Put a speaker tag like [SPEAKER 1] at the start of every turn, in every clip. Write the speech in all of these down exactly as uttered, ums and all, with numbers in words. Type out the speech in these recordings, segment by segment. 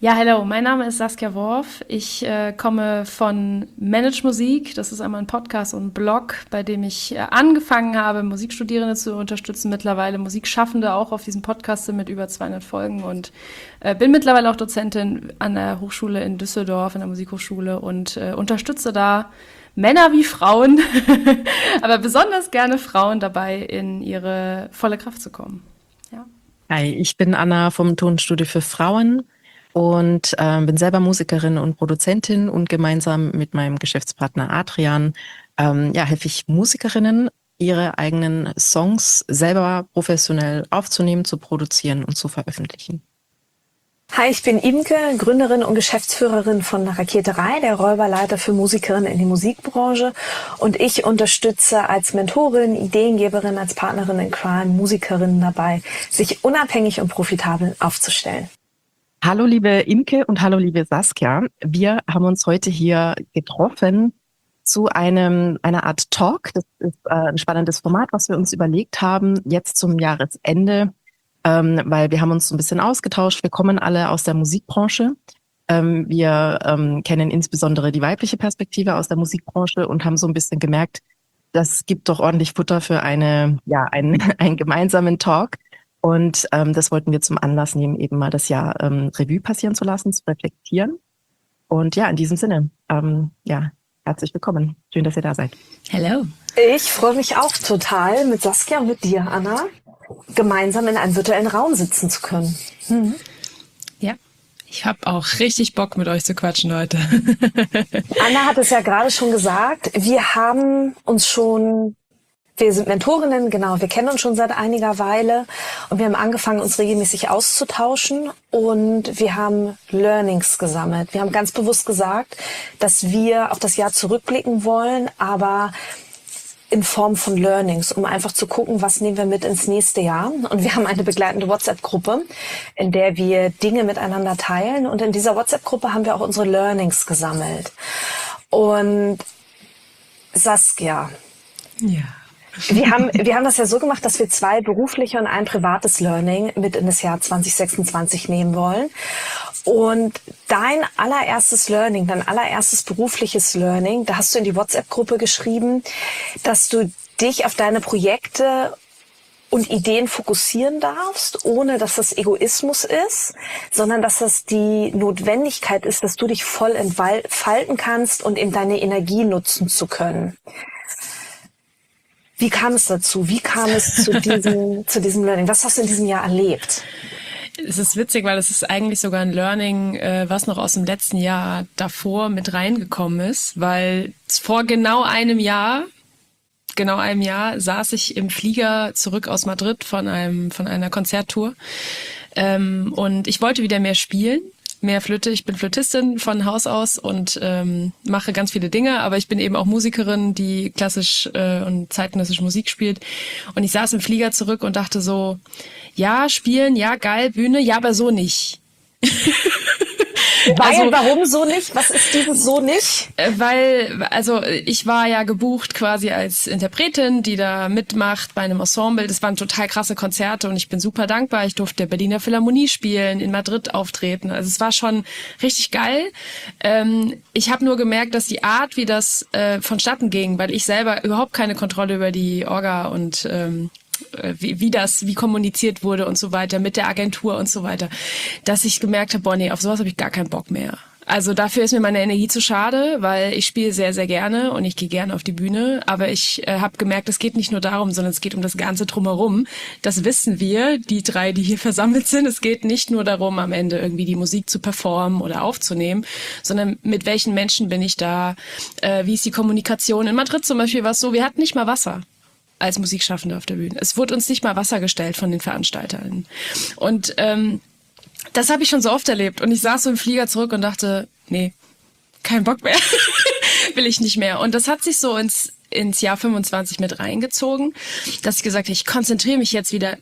[SPEAKER 1] Ja, hallo, mein Name ist Saskia Worf. Ich äh, komme von Manage Musik. Das ist einmal ein Podcast und ein Blog, bei dem ich äh, angefangen habe, Musikstudierende zu unterstützen, mittlerweile Musikschaffende auch auf diesem Podcast sind mit über zweihundert Folgen und äh, bin mittlerweile auch Dozentin an der Hochschule in Düsseldorf, an der Musikhochschule und äh, unterstütze da Männer wie Frauen, aber besonders gerne Frauen dabei, in ihre volle Kraft zu kommen. Ja.
[SPEAKER 2] Hi, ich bin Anna vom Tonstudio für Frauen und ähm, bin selber Musikerin und Produzentin und gemeinsam mit meinem Geschäftspartner Adrian ähm, ja, helfe ich Musikerinnen, ihre eigenen Songs selber professionell aufzunehmen, zu produzieren und zu veröffentlichen.
[SPEAKER 3] Hi, ich bin Imke, Gründerin und Geschäftsführerin von Raketerei, der Räuberleiter für Musikerinnen in die Musikbranche. Und ich unterstütze als Mentorin, Ideengeberin, als Partnerin in Crime Musikerinnen dabei, sich unabhängig und profitabel aufzustellen.
[SPEAKER 2] Hallo liebe Imke und hallo liebe Saskia. Wir haben uns heute hier getroffen zu einem einer Art Talk. Das ist äh, ein spannendes Format, was wir uns überlegt haben, jetzt zum Jahresende. Ähm, weil wir haben uns so ein bisschen ausgetauscht. Wir kommen alle aus der Musikbranche. Ähm, wir ähm, kennen insbesondere die weibliche Perspektive aus der Musikbranche und haben so ein bisschen gemerkt, das gibt doch ordentlich Futter für eine, ja, einen, einen gemeinsamen Talk. Und ähm, das wollten wir zum Anlass nehmen, eben mal das Jahr ähm, Revue passieren zu lassen, zu reflektieren. Und ja, in diesem Sinne, ähm, ja, herzlich willkommen. Schön, dass ihr da seid.
[SPEAKER 1] Hello.
[SPEAKER 3] Ich freue mich auch total, mit Saskia und mit dir, Anna, gemeinsam in einem virtuellen Raum sitzen zu können. Mhm.
[SPEAKER 4] Ja, ich habe auch richtig Bock, mit euch zu quatschen heute.
[SPEAKER 3] Anna hat es ja gerade schon gesagt, wir haben uns schon, wir sind Mentorinnen, genau, wir kennen uns schon seit einiger Weile und wir haben angefangen, uns regelmäßig auszutauschen und wir haben Learnings gesammelt. Wir haben ganz bewusst gesagt, dass wir auf das Jahr zurückblicken wollen, aber in Form von Learnings, um einfach zu gucken, was nehmen wir mit ins nächste Jahr. Und wir haben eine begleitende WhatsApp-Gruppe, in der wir Dinge miteinander teilen. Und in dieser WhatsApp-Gruppe haben wir auch unsere Learnings gesammelt. Und Saskia,
[SPEAKER 4] Ja.
[SPEAKER 3] wir haben, wir haben das ja so gemacht, dass wir zwei berufliche und ein privates Learning mit in das Jahr zwanzig sechsundzwanzig nehmen wollen. Und dein allererstes Learning, dein allererstes berufliches Learning, da hast du in die WhatsApp-Gruppe geschrieben, dass du dich auf deine Projekte und Ideen fokussieren darfst, ohne dass das Egoismus ist, sondern dass das die Notwendigkeit ist, dass du dich voll entfalten kannst und eben deine Energie nutzen zu können. Wie kam es dazu? Wie kam es zu diesem, zu diesem Learning? Was hast du in diesem Jahr erlebt?
[SPEAKER 4] Es ist witzig, weil es ist eigentlich sogar ein Learning, äh, was noch aus dem letzten Jahr davor mit reingekommen ist, weil vor genau einem Jahr, genau einem Jahr, saß ich im Flieger zurück aus Madrid von einem von einer Konzerttour ähm, und ich wollte wieder mehr spielen. Mehr Flöte. Ich bin Flötistin von Haus aus und ähm, mache ganz viele Dinge, aber ich bin eben auch Musikerin, die klassisch äh, und zeitgenössische Musik spielt. Und ich saß im Flieger zurück und dachte so, ja, spielen, ja, geil, Bühne, ja, aber so nicht.
[SPEAKER 3] Weil,
[SPEAKER 4] Also,
[SPEAKER 3] warum so nicht? Was ist dieses so nicht?
[SPEAKER 4] äh, weil, also ich war ja gebucht quasi als Interpretin, die da mitmacht bei einem Ensemble. Das waren total krasse Konzerte und ich bin super dankbar. Ich durfte der Berliner Philharmonie spielen, in Madrid auftreten. Also es war schon richtig geil. Ähm, ich habe nur gemerkt, dass die Art, wie das äh, vonstatten ging, weil ich selber überhaupt keine Kontrolle über die Orga und ähm, Wie, wie das, wie kommuniziert wurde und so weiter mit der Agentur und so weiter, dass ich gemerkt habe, boah, nee, auf sowas habe ich gar keinen Bock mehr. Also dafür ist mir meine Energie zu schade, weil ich spiele sehr, sehr gerne und ich gehe gerne auf die Bühne, aber ich äh, habe gemerkt, es geht nicht nur darum, sondern es geht um das Ganze drumherum. Das wissen wir, die drei, die hier versammelt sind. Es geht nicht nur darum, am Ende irgendwie die Musik zu performen oder aufzunehmen, sondern mit welchen Menschen bin ich da, äh, wie ist die Kommunikation. In Madrid zum Beispiel war es so, wir hatten nicht mal Wasser als Musikschaffende auf der Bühne. Es wurde uns nicht mal Wasser gestellt von den Veranstaltern. Und ähm, das habe ich schon so oft erlebt. Und ich saß so im Flieger zurück und dachte, nee, kein Bock mehr. Will ich nicht mehr. Und das hat sich so ins ins Jahr fünfundzwanzig mit reingezogen, dass ich gesagt habe, ich konzentriere mich jetzt wieder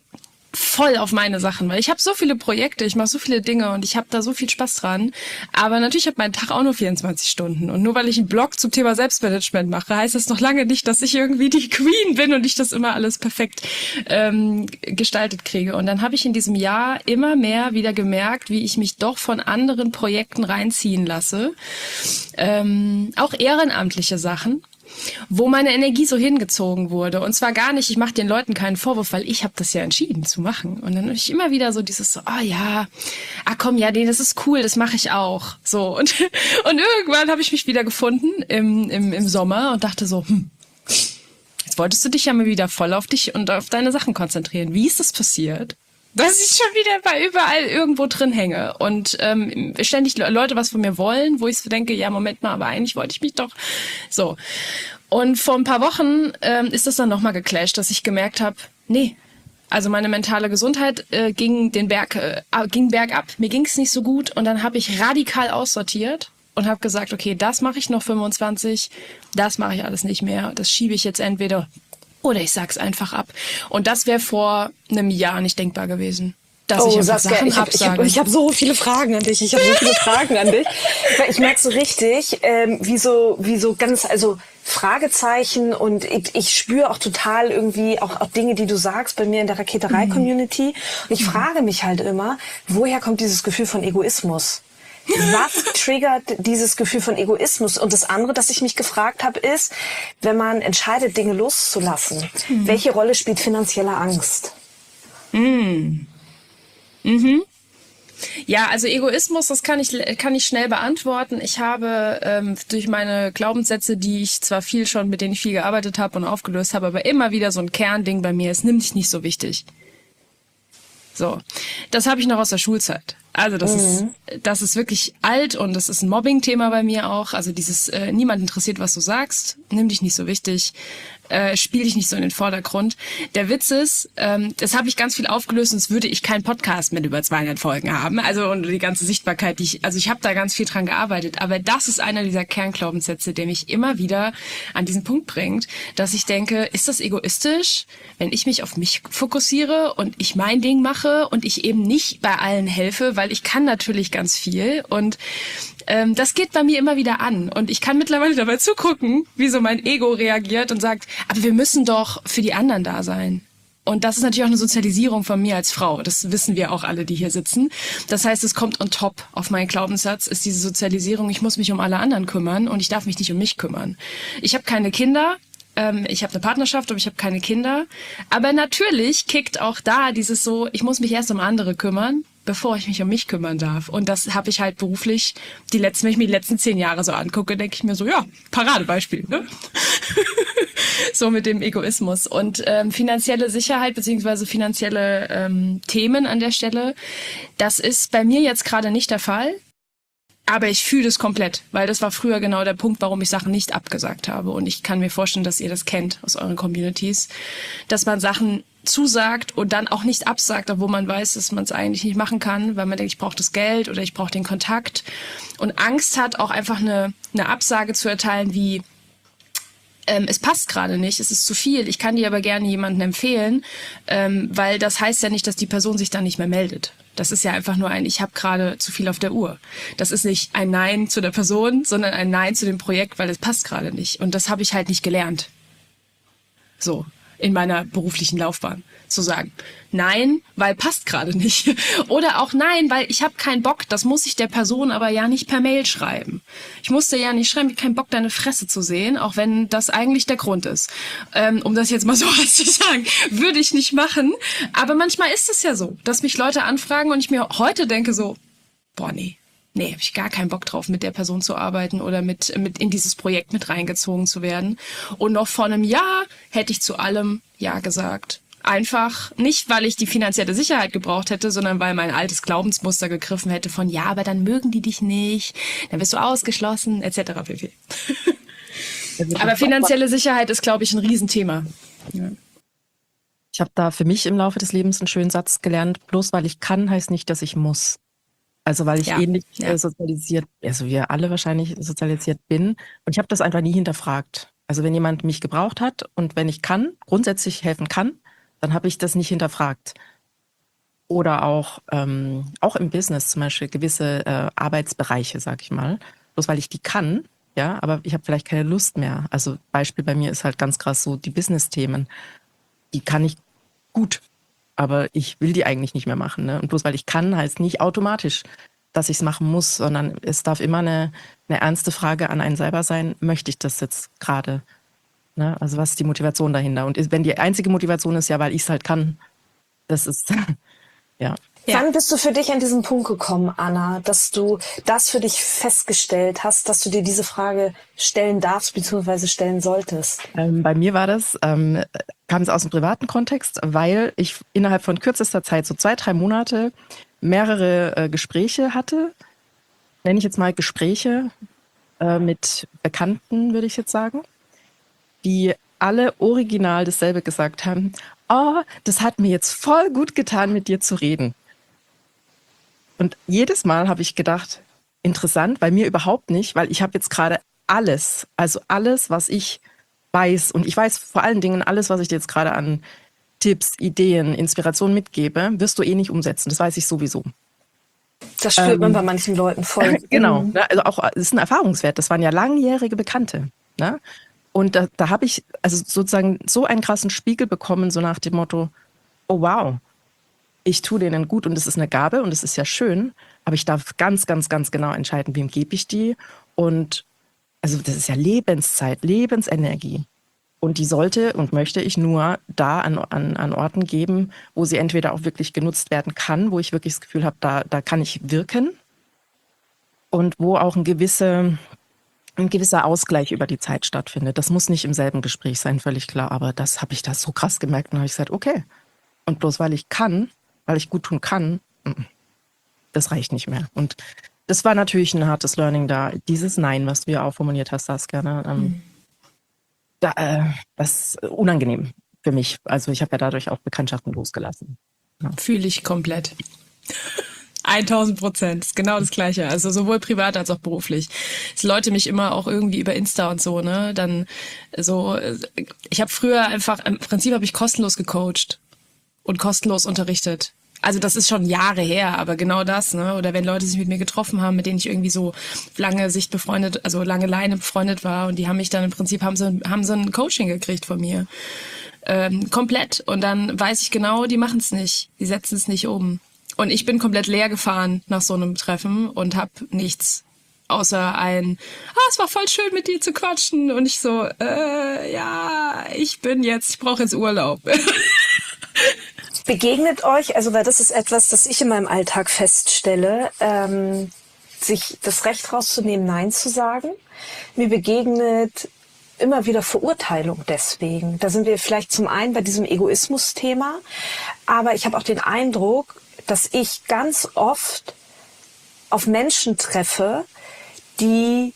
[SPEAKER 4] voll auf meine Sachen, weil ich habe so viele Projekte, ich mache so viele Dinge und ich habe da so viel Spaß dran. Aber natürlich hat mein Tag auch nur vierundzwanzig Stunden. Und nur weil ich einen Blog zum Thema Selbstmanagement mache, heißt das noch lange nicht, dass ich irgendwie die Queen bin und ich das immer alles perfekt ähm, gestaltet kriege. Und dann habe ich in diesem Jahr immer mehr wieder gemerkt, wie ich mich doch von anderen Projekten reinziehen lasse. Ähm, auch ehrenamtliche Sachen, wo meine Energie so hingezogen wurde. Und zwar gar nicht, ich mache den Leuten keinen Vorwurf, weil ich habe das ja entschieden zu machen. Und dann habe ich immer wieder so dieses, so, oh ja, ah komm, ja, nee, das ist cool, das mache ich auch. So und, und irgendwann habe ich mich wieder gefunden im, im, im Sommer und dachte so, hm, jetzt wolltest du dich ja mal wieder voll auf dich und auf deine Sachen konzentrieren. Wie ist das passiert? Dass ich schon wieder bei überall irgendwo drin hänge und ähm, ständig Leute was von mir wollen, wo ich so denke, ja, Moment mal, aber eigentlich wollte ich mich doch so. Und vor ein paar Wochen ähm, ist das dann nochmal geclasht, dass ich gemerkt habe, nee, also meine mentale Gesundheit äh, ging den Berg, äh, ging bergab, mir ging es nicht so gut und dann habe ich radikal aussortiert und habe gesagt, okay, das mache ich noch fünfundzwanzig, das mache ich alles nicht mehr, das schiebe ich jetzt entweder oder ich sag's einfach ab. Und das wäre vor einem Jahr nicht denkbar gewesen. Dass
[SPEAKER 3] oh,
[SPEAKER 4] ich einfach
[SPEAKER 3] Saskia,
[SPEAKER 4] Sachen
[SPEAKER 3] ich habe
[SPEAKER 4] absage.
[SPEAKER 3] ich hab, ich hab so viele Fragen an dich. Ich habe so viele Fragen an dich. Weil ich merke so richtig, ähm, wie so wie so ganz, also Fragezeichen und ich, ich spüre auch total irgendwie auch, auch Dinge, die du sagst bei mir in der Raketerei-Community. Und ich mhm. frage mich halt immer, woher kommt dieses Gefühl von Egoismus? Was triggert dieses Gefühl von Egoismus? Und das andere, das ich mich gefragt habe, ist, wenn man entscheidet, Dinge loszulassen, mhm. welche Rolle spielt finanzielle Angst?
[SPEAKER 4] Mhm. Mhm. Ja, also Egoismus, das kann ich kann ich schnell beantworten. Ich habe ähm, durch meine Glaubenssätze, die ich zwar viel schon, mit denen ich viel gearbeitet habe und aufgelöst habe, aber immer wieder so ein Kernding bei mir, es nimmt dich nicht so wichtig. So, das habe ich noch aus der Schulzeit. Also das mhm. ist das ist wirklich alt und das ist ein Mobbing-Thema bei mir auch. Also dieses äh, niemand interessiert, was du sagst, nimm dich nicht so wichtig, äh, spiel dich nicht so in den Vordergrund. Der Witz ist, ähm, das habe ich ganz viel aufgelöst, sonst würde ich keinen Podcast mit über zweihundert Folgen haben. Also und die ganze Sichtbarkeit, die ich, also ich habe da ganz viel dran gearbeitet. Aber das ist einer dieser Kernglaubenssätze, der mich immer wieder an diesen Punkt bringt, dass ich denke, ist das egoistisch, wenn ich mich auf mich fokussiere und ich mein Ding mache und ich eben nicht bei allen helfe, weil ich kann natürlich ganz viel und ähm, das geht bei mir immer wieder an und ich kann mittlerweile dabei zugucken, wie so mein Ego reagiert und sagt, aber wir müssen doch für die anderen da sein. Und das ist natürlich auch eine Sozialisierung von mir als Frau. Das wissen wir auch alle, die hier sitzen. Das heißt, es kommt on top auf meinen Glaubenssatz, ist diese Sozialisierung, ich muss mich um alle anderen kümmern und ich darf mich nicht um mich kümmern. Ich habe keine Kinder. Ich habe eine Partnerschaft, aber ich habe keine Kinder. Aber natürlich kickt auch da dieses so, ich muss mich erst um andere kümmern, bevor ich mich um mich kümmern darf. Und das habe ich halt beruflich, die letzten, wenn ich mir die letzten zehn Jahre so angucke, denke ich mir so, ja, Paradebeispiel, ne? So mit dem Egoismus. Und ähm, finanzielle Sicherheit beziehungsweise finanzielle ähm, Themen an der Stelle, das ist bei mir jetzt gerade nicht der Fall. Aber ich fühle das komplett, weil das war früher genau der Punkt, warum ich Sachen nicht abgesagt habe. Und ich kann mir vorstellen, dass ihr das kennt aus euren Communities, dass man Sachen zusagt und dann auch nicht absagt, obwohl man weiß, dass man es eigentlich nicht machen kann, weil man denkt, ich brauche das Geld oder ich brauche den Kontakt. Und Angst hat auch einfach eine, eine Absage zu erteilen wie, ähm, es passt gerade nicht, es ist zu viel, ich kann dir aber gerne jemanden empfehlen, ähm, weil das heißt ja nicht, dass die Person sich dann nicht mehr meldet. Das ist ja einfach nur ein, ich habe gerade zu viel auf der Uhr. Das ist nicht ein Nein zu der Person, sondern ein Nein zu dem Projekt, weil es passt gerade nicht. Und das habe ich halt nicht gelernt. So, in meiner beruflichen Laufbahn. Zu sagen, nein, weil passt gerade nicht. Oder auch nein, weil ich habe keinen Bock, das muss ich der Person aber ja nicht per Mail schreiben. Ich musste ja nicht schreiben, ich habe keinen Bock, deine Fresse zu sehen, auch wenn das eigentlich der Grund ist. Ähm, um das jetzt mal so zu sagen, würde ich nicht machen. Aber manchmal ist es ja so, dass mich Leute anfragen und ich mir heute denke so, boah, nee. Nee, habe ich gar keinen Bock drauf, mit der Person zu arbeiten oder mit mit in dieses Projekt mit reingezogen zu werden. Und noch vor einem Jahr hätte ich zu allem Ja gesagt. Einfach nicht, weil ich die finanzielle Sicherheit gebraucht hätte, sondern weil mein altes Glaubensmuster gegriffen hätte von ja, aber dann mögen die dich nicht, dann bist du ausgeschlossen, et cetera pp. Aber finanzielle Sicherheit ist, glaube ich, ein Riesenthema. Ja.
[SPEAKER 2] Ich habe da für mich im Laufe des Lebens einen schönen Satz gelernt, bloß weil ich kann, heißt nicht, dass ich muss. Also weil ich ja, ähnlich ja. äh, sozialisiert, also wir alle wahrscheinlich sozialisiert bin. Und ich habe das einfach nie hinterfragt. Also wenn jemand mich gebraucht hat und wenn ich kann, grundsätzlich helfen kann, dann habe ich das nicht hinterfragt. oder auch, ähm, auch im Business zum Beispiel gewisse äh, Arbeitsbereiche, sag ich mal, bloß weil ich die kann, ja, aber ich habe vielleicht keine Lust mehr. Also Beispiel bei mir ist halt ganz krass so die Business-Themen, die kann ich gut, aber ich will die eigentlich nicht mehr machen. Ne? Und bloß weil ich kann, heißt nicht automatisch, dass ich es machen muss, sondern es darf immer eine, eine ernste Frage an einen selber sein, möchte ich das jetzt gerade? Ne? Also was ist die Motivation dahinter? Und wenn die einzige Motivation ist, ja, weil ich es halt kann, das ist, ja.
[SPEAKER 3] Ja. Wann bist du für dich an diesen Punkt gekommen, Anna, dass du das für dich festgestellt hast, dass du dir diese Frage stellen darfst bzw. stellen solltest?
[SPEAKER 2] Ähm, bei mir war das, ähm, kam es aus dem privaten Kontext, weil ich innerhalb von kürzester Zeit, so zwei, drei Monate, mehrere äh, Gespräche hatte, nenne ich jetzt mal Gespräche äh, mit Bekannten, würde ich jetzt sagen, die alle original dasselbe gesagt haben. Oh, das hat mir jetzt voll gut getan, mit dir zu reden. Und jedes Mal habe ich gedacht, interessant, bei mir überhaupt nicht, weil ich habe jetzt gerade alles, also alles, was ich weiß, und ich weiß vor allen Dingen alles, was ich dir jetzt gerade an Tipps, Ideen, Inspiration mitgebe, wirst du eh nicht umsetzen. Das weiß ich sowieso.
[SPEAKER 3] Das spürt ähm, man bei manchen Leuten voll.
[SPEAKER 2] Genau, ne, also auch, es ist ein Erfahrungswert. Das waren ja langjährige Bekannte. Ne? Und da, da habe ich also sozusagen so einen krassen Spiegel bekommen, so nach dem Motto, oh wow, ich tue denen gut und es ist eine Gabe und es ist ja schön, aber ich darf ganz, ganz, ganz genau entscheiden, wem gebe ich die. Und also das ist ja Lebenszeit, Lebensenergie. Und die sollte und möchte ich nur da an, an, an Orten geben, wo sie entweder auch wirklich genutzt werden kann, wo ich wirklich das Gefühl habe, da, da kann ich wirken und wo auch ein, gewisse, ein gewisser Ausgleich über die Zeit stattfindet. Das muss nicht im selben Gespräch sein, völlig klar, aber das habe ich da so krass gemerkt und habe ich gesagt, okay. Und bloß weil ich kann, weil ich gut tun kann, das reicht nicht mehr. Und das war natürlich ein hartes Learning da. Dieses Nein, was du ja auch formuliert hast, Saskia, ne? ähm, mhm. da, äh, das ist unangenehm für mich. Also ich habe ja dadurch auch Bekanntschaften losgelassen. Ja.
[SPEAKER 4] Fühle ich komplett. tausend Prozent, ist genau das Gleiche. Also sowohl privat als auch beruflich. Dass Leute mich immer auch irgendwie über Insta und so, ne, dann so, ich habe früher einfach, im Prinzip habe ich kostenlos gecoacht und kostenlos unterrichtet. Also das ist schon Jahre her, aber genau das, ne? Oder wenn Leute sich mit mir getroffen haben, mit denen ich irgendwie so lange Sicht befreundet, also lange Leine befreundet war und die haben mich dann im Prinzip, haben sie, haben sie ein Coaching gekriegt von mir. Ähm, komplett. Und dann weiß ich genau, die machen es nicht. Die setzen es nicht um. Und ich bin komplett leer gefahren nach so einem Treffen und habe nichts außer ein, ah, es war voll schön mit dir zu quatschen. Und ich so, äh, ja, ich bin jetzt, ich brauche jetzt Urlaub.
[SPEAKER 3] Begegnet euch, also weil das ist etwas, das ich in meinem Alltag feststelle, ähm, sich das Recht rauszunehmen, Nein zu sagen. Mir begegnet immer wieder Verurteilung deswegen. Da sind wir vielleicht zum einen bei diesem Egoismus-Thema, aber ich habe auch den Eindruck, dass ich ganz oft auf Menschen treffe, die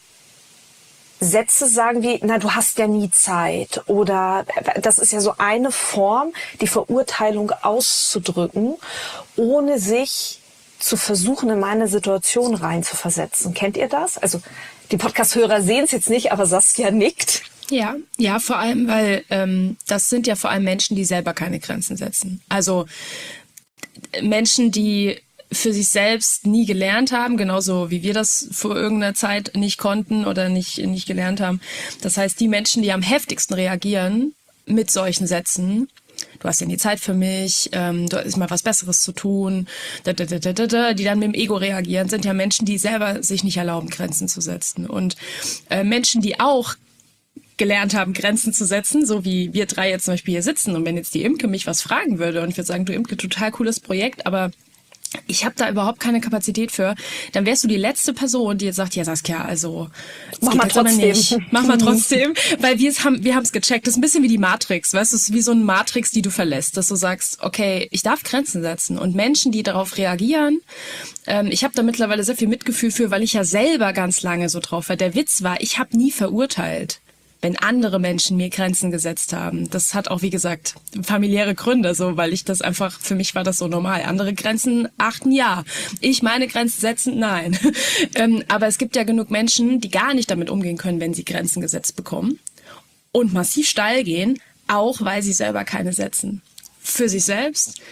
[SPEAKER 3] Sätze sagen wie, na, du hast ja nie Zeit, oder das ist ja so eine Form, die Verurteilung auszudrücken, ohne sich zu versuchen, in meine Situation reinzuversetzen. Kennt ihr das? Also die Podcast-Hörer sehen es jetzt nicht, aber Saskia nickt.
[SPEAKER 4] Ja, ja, vor allem, weil ähm, das sind ja vor allem Menschen, die selber keine Grenzen setzen. Also Menschen, die für sich selbst nie gelernt haben, genauso wie wir das vor irgendeiner Zeit nicht konnten oder nicht, nicht gelernt haben. Das heißt, die Menschen, die am heftigsten reagieren mit solchen Sätzen, du hast ja nie Zeit für mich, ähm, da ist mal was Besseres zu tun, da, da, da, da, da, die dann mit dem Ego reagieren, sind ja Menschen, die selber sich nicht erlauben, Grenzen zu setzen. Und äh, Menschen, die auch gelernt haben, Grenzen zu setzen, so wie wir drei jetzt zum Beispiel hier sitzen. Und wenn jetzt die Imke mich was fragen würde und ich würde sagen, du Imke, total cooles Projekt, aber ich habe da überhaupt keine Kapazität für, dann wärst du die letzte Person, die jetzt sagt, ja Saskia, also
[SPEAKER 3] mach mal trotzdem.
[SPEAKER 4] Nicht. Mach mal trotzdem, weil wir es haben, wir haben es gecheckt. Das ist ein bisschen wie die Matrix, weißt du, es ist wie so eine Matrix, die du verlässt, dass du sagst, okay, ich darf Grenzen setzen. Und Menschen, die darauf reagieren, ähm, ich habe da mittlerweile sehr viel Mitgefühl für, weil ich ja selber ganz lange so drauf war. Der Witz war, ich habe nie verurteilt, wenn andere Menschen mir Grenzen gesetzt haben. Das hat auch, wie gesagt, familiäre Gründe, so, weil ich das einfach, für mich war das so normal. Andere Grenzen achten, ja. Ich meine Grenzen setzen, nein. ähm, aber es gibt ja genug Menschen, die gar nicht damit umgehen können, wenn sie Grenzen gesetzt bekommen und massiv steil gehen, auch weil sie selber keine setzen. Für sich selbst,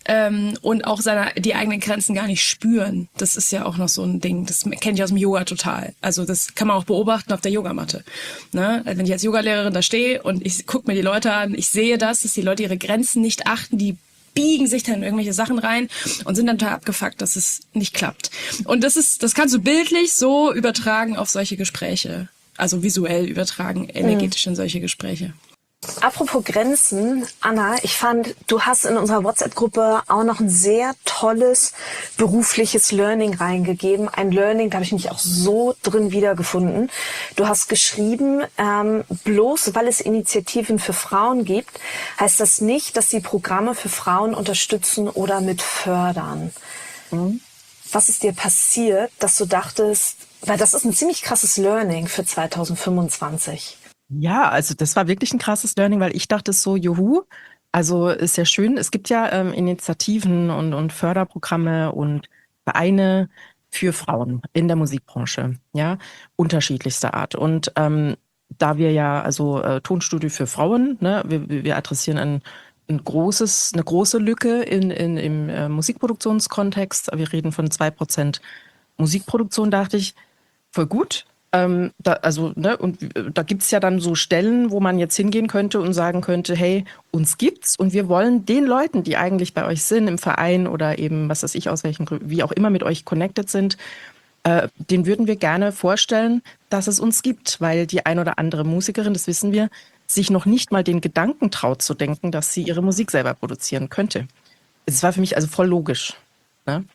[SPEAKER 4] ähm, und auch seine, die eigenen Grenzen gar nicht spüren. Das ist ja auch noch so ein Ding, das kenne ich aus dem Yoga total. Also das kann man auch beobachten auf der Yogamatte. Ne? Wenn ich als Yogalehrerin da stehe und ich gucke mir die Leute an, ich sehe das, dass die Leute ihre Grenzen nicht achten, die biegen sich dann in irgendwelche Sachen rein und sind dann total abgefuckt, dass es nicht klappt. Und das ist, das kannst du bildlich so übertragen auf solche Gespräche. Also visuell übertragen, energetisch in solche Gespräche.
[SPEAKER 3] Apropos Grenzen, Anna, ich fand, du hast in unserer WhatsApp-Gruppe auch noch ein sehr tolles berufliches Learning reingegeben. Ein Learning, da habe ich mich auch so drin wiedergefunden. Du hast geschrieben, ähm, bloß weil es Initiativen für Frauen gibt, heißt das nicht, dass sie Programme für Frauen unterstützen oder mit fördern. Mhm. Was ist dir passiert, dass du dachtest, weil das ist ein ziemlich krasses Learning für zwanzig fünfundzwanzig.
[SPEAKER 2] Ja, also das war wirklich ein krasses Learning, weil ich dachte so, juhu, also ist ja schön, es gibt ja ähm, Initiativen und, und Förderprogramme und Vereine für Frauen in der Musikbranche, ja, unterschiedlichster Art. Und ähm, da wir ja, also äh, Tonstudio für Frauen, ne, wir, wir adressieren ein, ein großes, eine große Lücke in, in, im äh, Musikproduktionskontext, wir reden von zwei Prozent Musikproduktion, dachte ich, voll gut. Ähm, da, also, ne, und da gibt's ja dann so Stellen, wo man jetzt hingehen könnte und sagen könnte, hey, uns gibt's und wir wollen den Leuten, die eigentlich bei euch sind, im Verein oder eben, was weiß ich, aus welchen Gründen, wie auch immer mit euch connected sind, äh, den würden wir gerne vorstellen, dass es uns gibt, weil die ein oder andere Musikerin, das wissen wir, sich noch nicht mal den Gedanken traut zu denken, dass sie ihre Musik selber produzieren könnte. Es war für mich also voll logisch. Ne?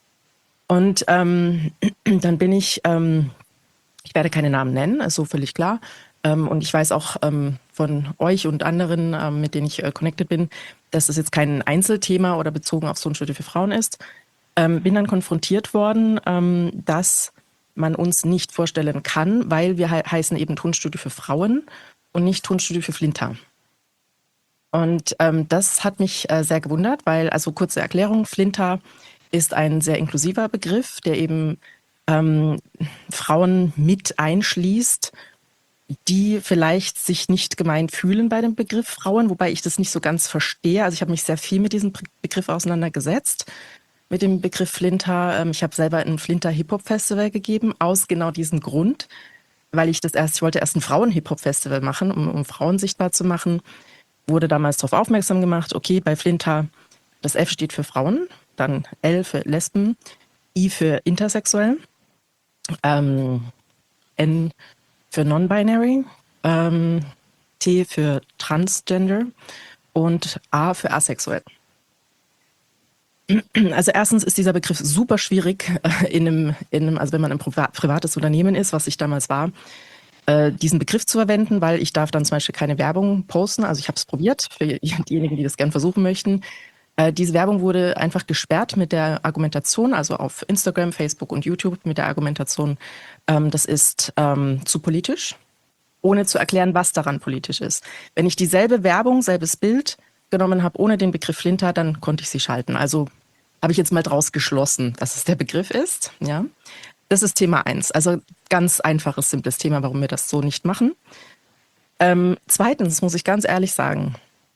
[SPEAKER 2] Und ähm, dann bin ich... Ähm, Ich werde keine Namen nennen, ist so völlig klar. Und ich weiß auch von euch und anderen, mit denen ich connected bin, dass das jetzt kein Einzelthema oder bezogen auf Tonstudio für Frauen ist. Bin dann konfrontiert worden, dass man uns nicht vorstellen kann, weil wir heißen eben Tonstudio für Frauen und nicht Tonstudio für Flinta. Und das hat mich sehr gewundert, weil, also kurze Erklärung, Flinta ist ein sehr inklusiver Begriff, der eben Ähm, Frauen mit einschließt, die vielleicht sich nicht gemeint fühlen bei dem Begriff Frauen, wobei ich das nicht so ganz verstehe. Also ich habe mich sehr viel mit diesem Begriff auseinandergesetzt, mit dem Begriff Flinta. Ich habe selber ein Flinta-Hip-Hop-Festival gegeben, aus genau diesem Grund, weil ich das erst, ich wollte erst ein Frauen-Hip-Hop-Festival machen, um, um Frauen sichtbar zu machen. Wurde damals darauf aufmerksam gemacht, okay, bei Flinta, das F steht für Frauen, dann L für Lesben, I für intersexuell. Ähm, N für Non-Binary, ähm, T für Transgender und A für asexuell. Also erstens ist dieser Begriff super schwierig, äh, in einem, in einem, also wenn man ein Priva- privates Unternehmen ist, was ich damals war, äh, diesen Begriff zu verwenden, weil ich darf dann zum Beispiel keine Werbung posten. Also ich habe es probiert, für diejenigen, die das gern versuchen möchten. Diese Werbung wurde einfach gesperrt mit der Argumentation, also auf Instagram, Facebook und YouTube mit der Argumentation, ähm, das ist ähm, zu politisch, ohne zu erklären, was daran politisch ist. Wenn ich dieselbe Werbung, selbes Bild genommen habe, ohne den Begriff Flinta, dann konnte ich sie schalten. Also habe ich jetzt mal draus geschlossen, dass es der Begriff ist. Ja, das ist Thema eins. Also ganz einfaches, simples Thema, warum wir das so nicht machen. Ähm, zweitens muss ich ganz ehrlich sagen,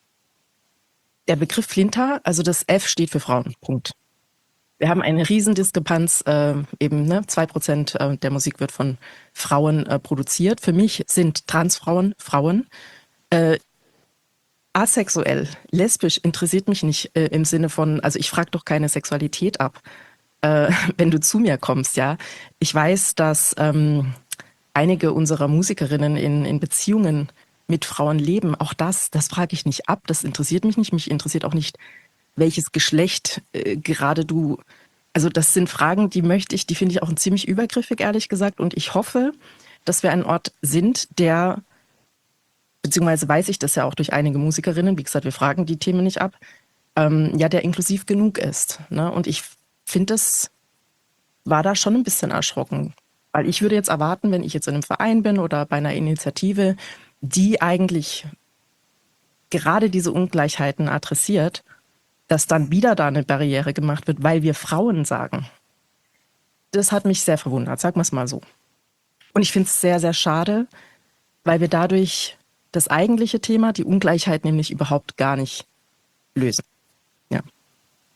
[SPEAKER 2] der Begriff Flinta, also das F steht für Frauen, Punkt. Wir haben eine Riesendiskrepanz, äh, eben ne, zwei Prozent äh, der Musik wird von Frauen äh, produziert. Für mich sind Transfrauen Frauen. Äh, asexuell, lesbisch interessiert mich nicht äh, im Sinne von, also ich frage doch keine Sexualität ab, äh, wenn du zu mir kommst, ja. Ich weiß, dass ähm, einige unserer Musikerinnen in, in Beziehungen mit Frauen leben. Auch das, das frage ich nicht ab. Das interessiert mich nicht. Mich interessiert auch nicht, welches Geschlecht äh, gerade du. Also das sind Fragen, die möchte ich, die finde ich auch ziemlich übergriffig, ehrlich gesagt. Und ich hoffe, dass wir ein Ort sind, der, beziehungsweise weiß ich das ja auch durch einige Musikerinnen, wie gesagt, wir fragen die Themen nicht ab, ähm, ja, der inklusiv genug ist. Ne? Und ich finde, das war da schon ein bisschen erschrocken. Weil ich würde jetzt erwarten, wenn ich jetzt in einem Verein bin oder bei einer Initiative, die eigentlich gerade diese Ungleichheiten adressiert, dass dann wieder da eine Barriere gemacht wird, weil wir Frauen sagen. Das hat mich sehr verwundert, sagen wir es mal so. Und ich finde es sehr, sehr schade, weil wir dadurch das eigentliche Thema, die Ungleichheit nämlich überhaupt gar nicht lösen. Ja.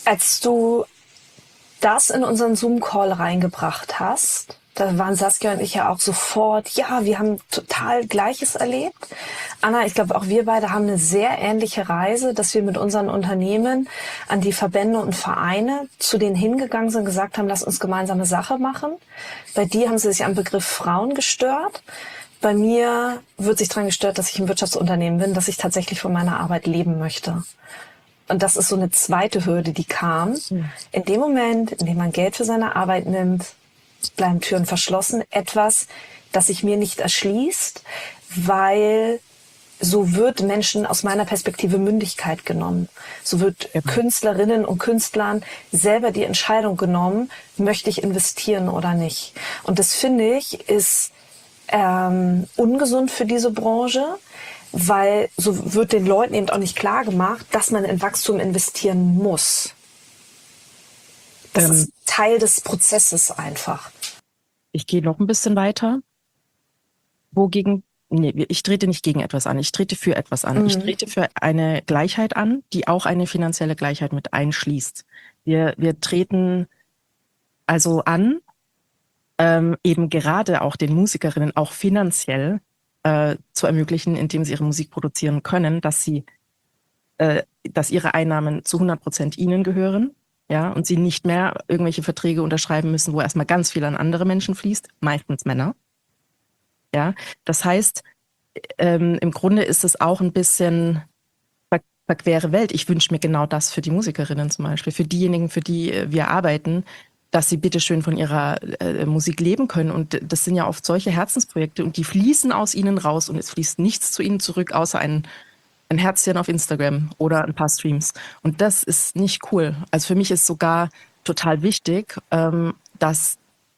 [SPEAKER 3] Als du das in unseren Zoom-Call reingebracht hast, da waren Saskia und ich ja auch sofort, ja, wir haben total Gleiches erlebt. Anna, ich glaube, auch wir beide haben eine sehr ähnliche Reise, dass wir mit unseren Unternehmen an die Verbände und Vereine zu denen hingegangen sind, gesagt haben, lass uns gemeinsame Sache machen. Bei dir haben sie sich am Begriff Frauen gestört. Bei mir wird sich daran gestört, dass ich ein Wirtschaftsunternehmen bin, dass ich tatsächlich von meiner Arbeit leben möchte. Und das ist so eine zweite Hürde, die kam. In dem Moment, in dem man Geld für seine Arbeit nimmt, bleiben Türen verschlossen. Etwas, das sich mir nicht erschließt, weil so wird Menschen aus meiner Perspektive Mündigkeit genommen. So wird ja. Künstlerinnen und Künstlern selber die Entscheidung genommen, möchte ich investieren oder nicht. Und das, finde ich, ist ähm, ungesund für diese Branche, weil so wird den Leuten eben auch nicht klar gemacht, dass man in Wachstum investieren muss. Das ähm, ist Teil des Prozesses einfach.
[SPEAKER 2] Ich gehe noch ein bisschen weiter. Wogegen, nee, ich trete nicht gegen etwas an, ich trete für etwas an. Mhm. Ich trete für eine Gleichheit an, die auch eine finanzielle Gleichheit mit einschließt. Wir, wir treten also an, ähm, eben gerade auch den Musikerinnen auch finanziell äh, zu ermöglichen, indem sie ihre Musik produzieren können, dass sie, äh, dass ihre Einnahmen zu hundert Prozent ihnen gehören. Ja, und sie nicht mehr irgendwelche Verträge unterschreiben müssen, wo erstmal ganz viel an andere Menschen fließt, meistens Männer. Ja, das heißt, ähm, im Grunde ist es auch ein bisschen ver verquere Welt. Ich wünsche mir genau das für die Musikerinnen zum Beispiel, für diejenigen, für die äh, wir arbeiten, dass sie bitteschön von ihrer äh, Musik leben können. Und das sind ja oft solche Herzensprojekte und die fließen aus ihnen raus und es fließt nichts zu ihnen zurück, außer ein ein Herzchen auf Instagram oder ein paar Streams. Und das ist nicht cool. Also für mich ist sogar total wichtig, ähm, dass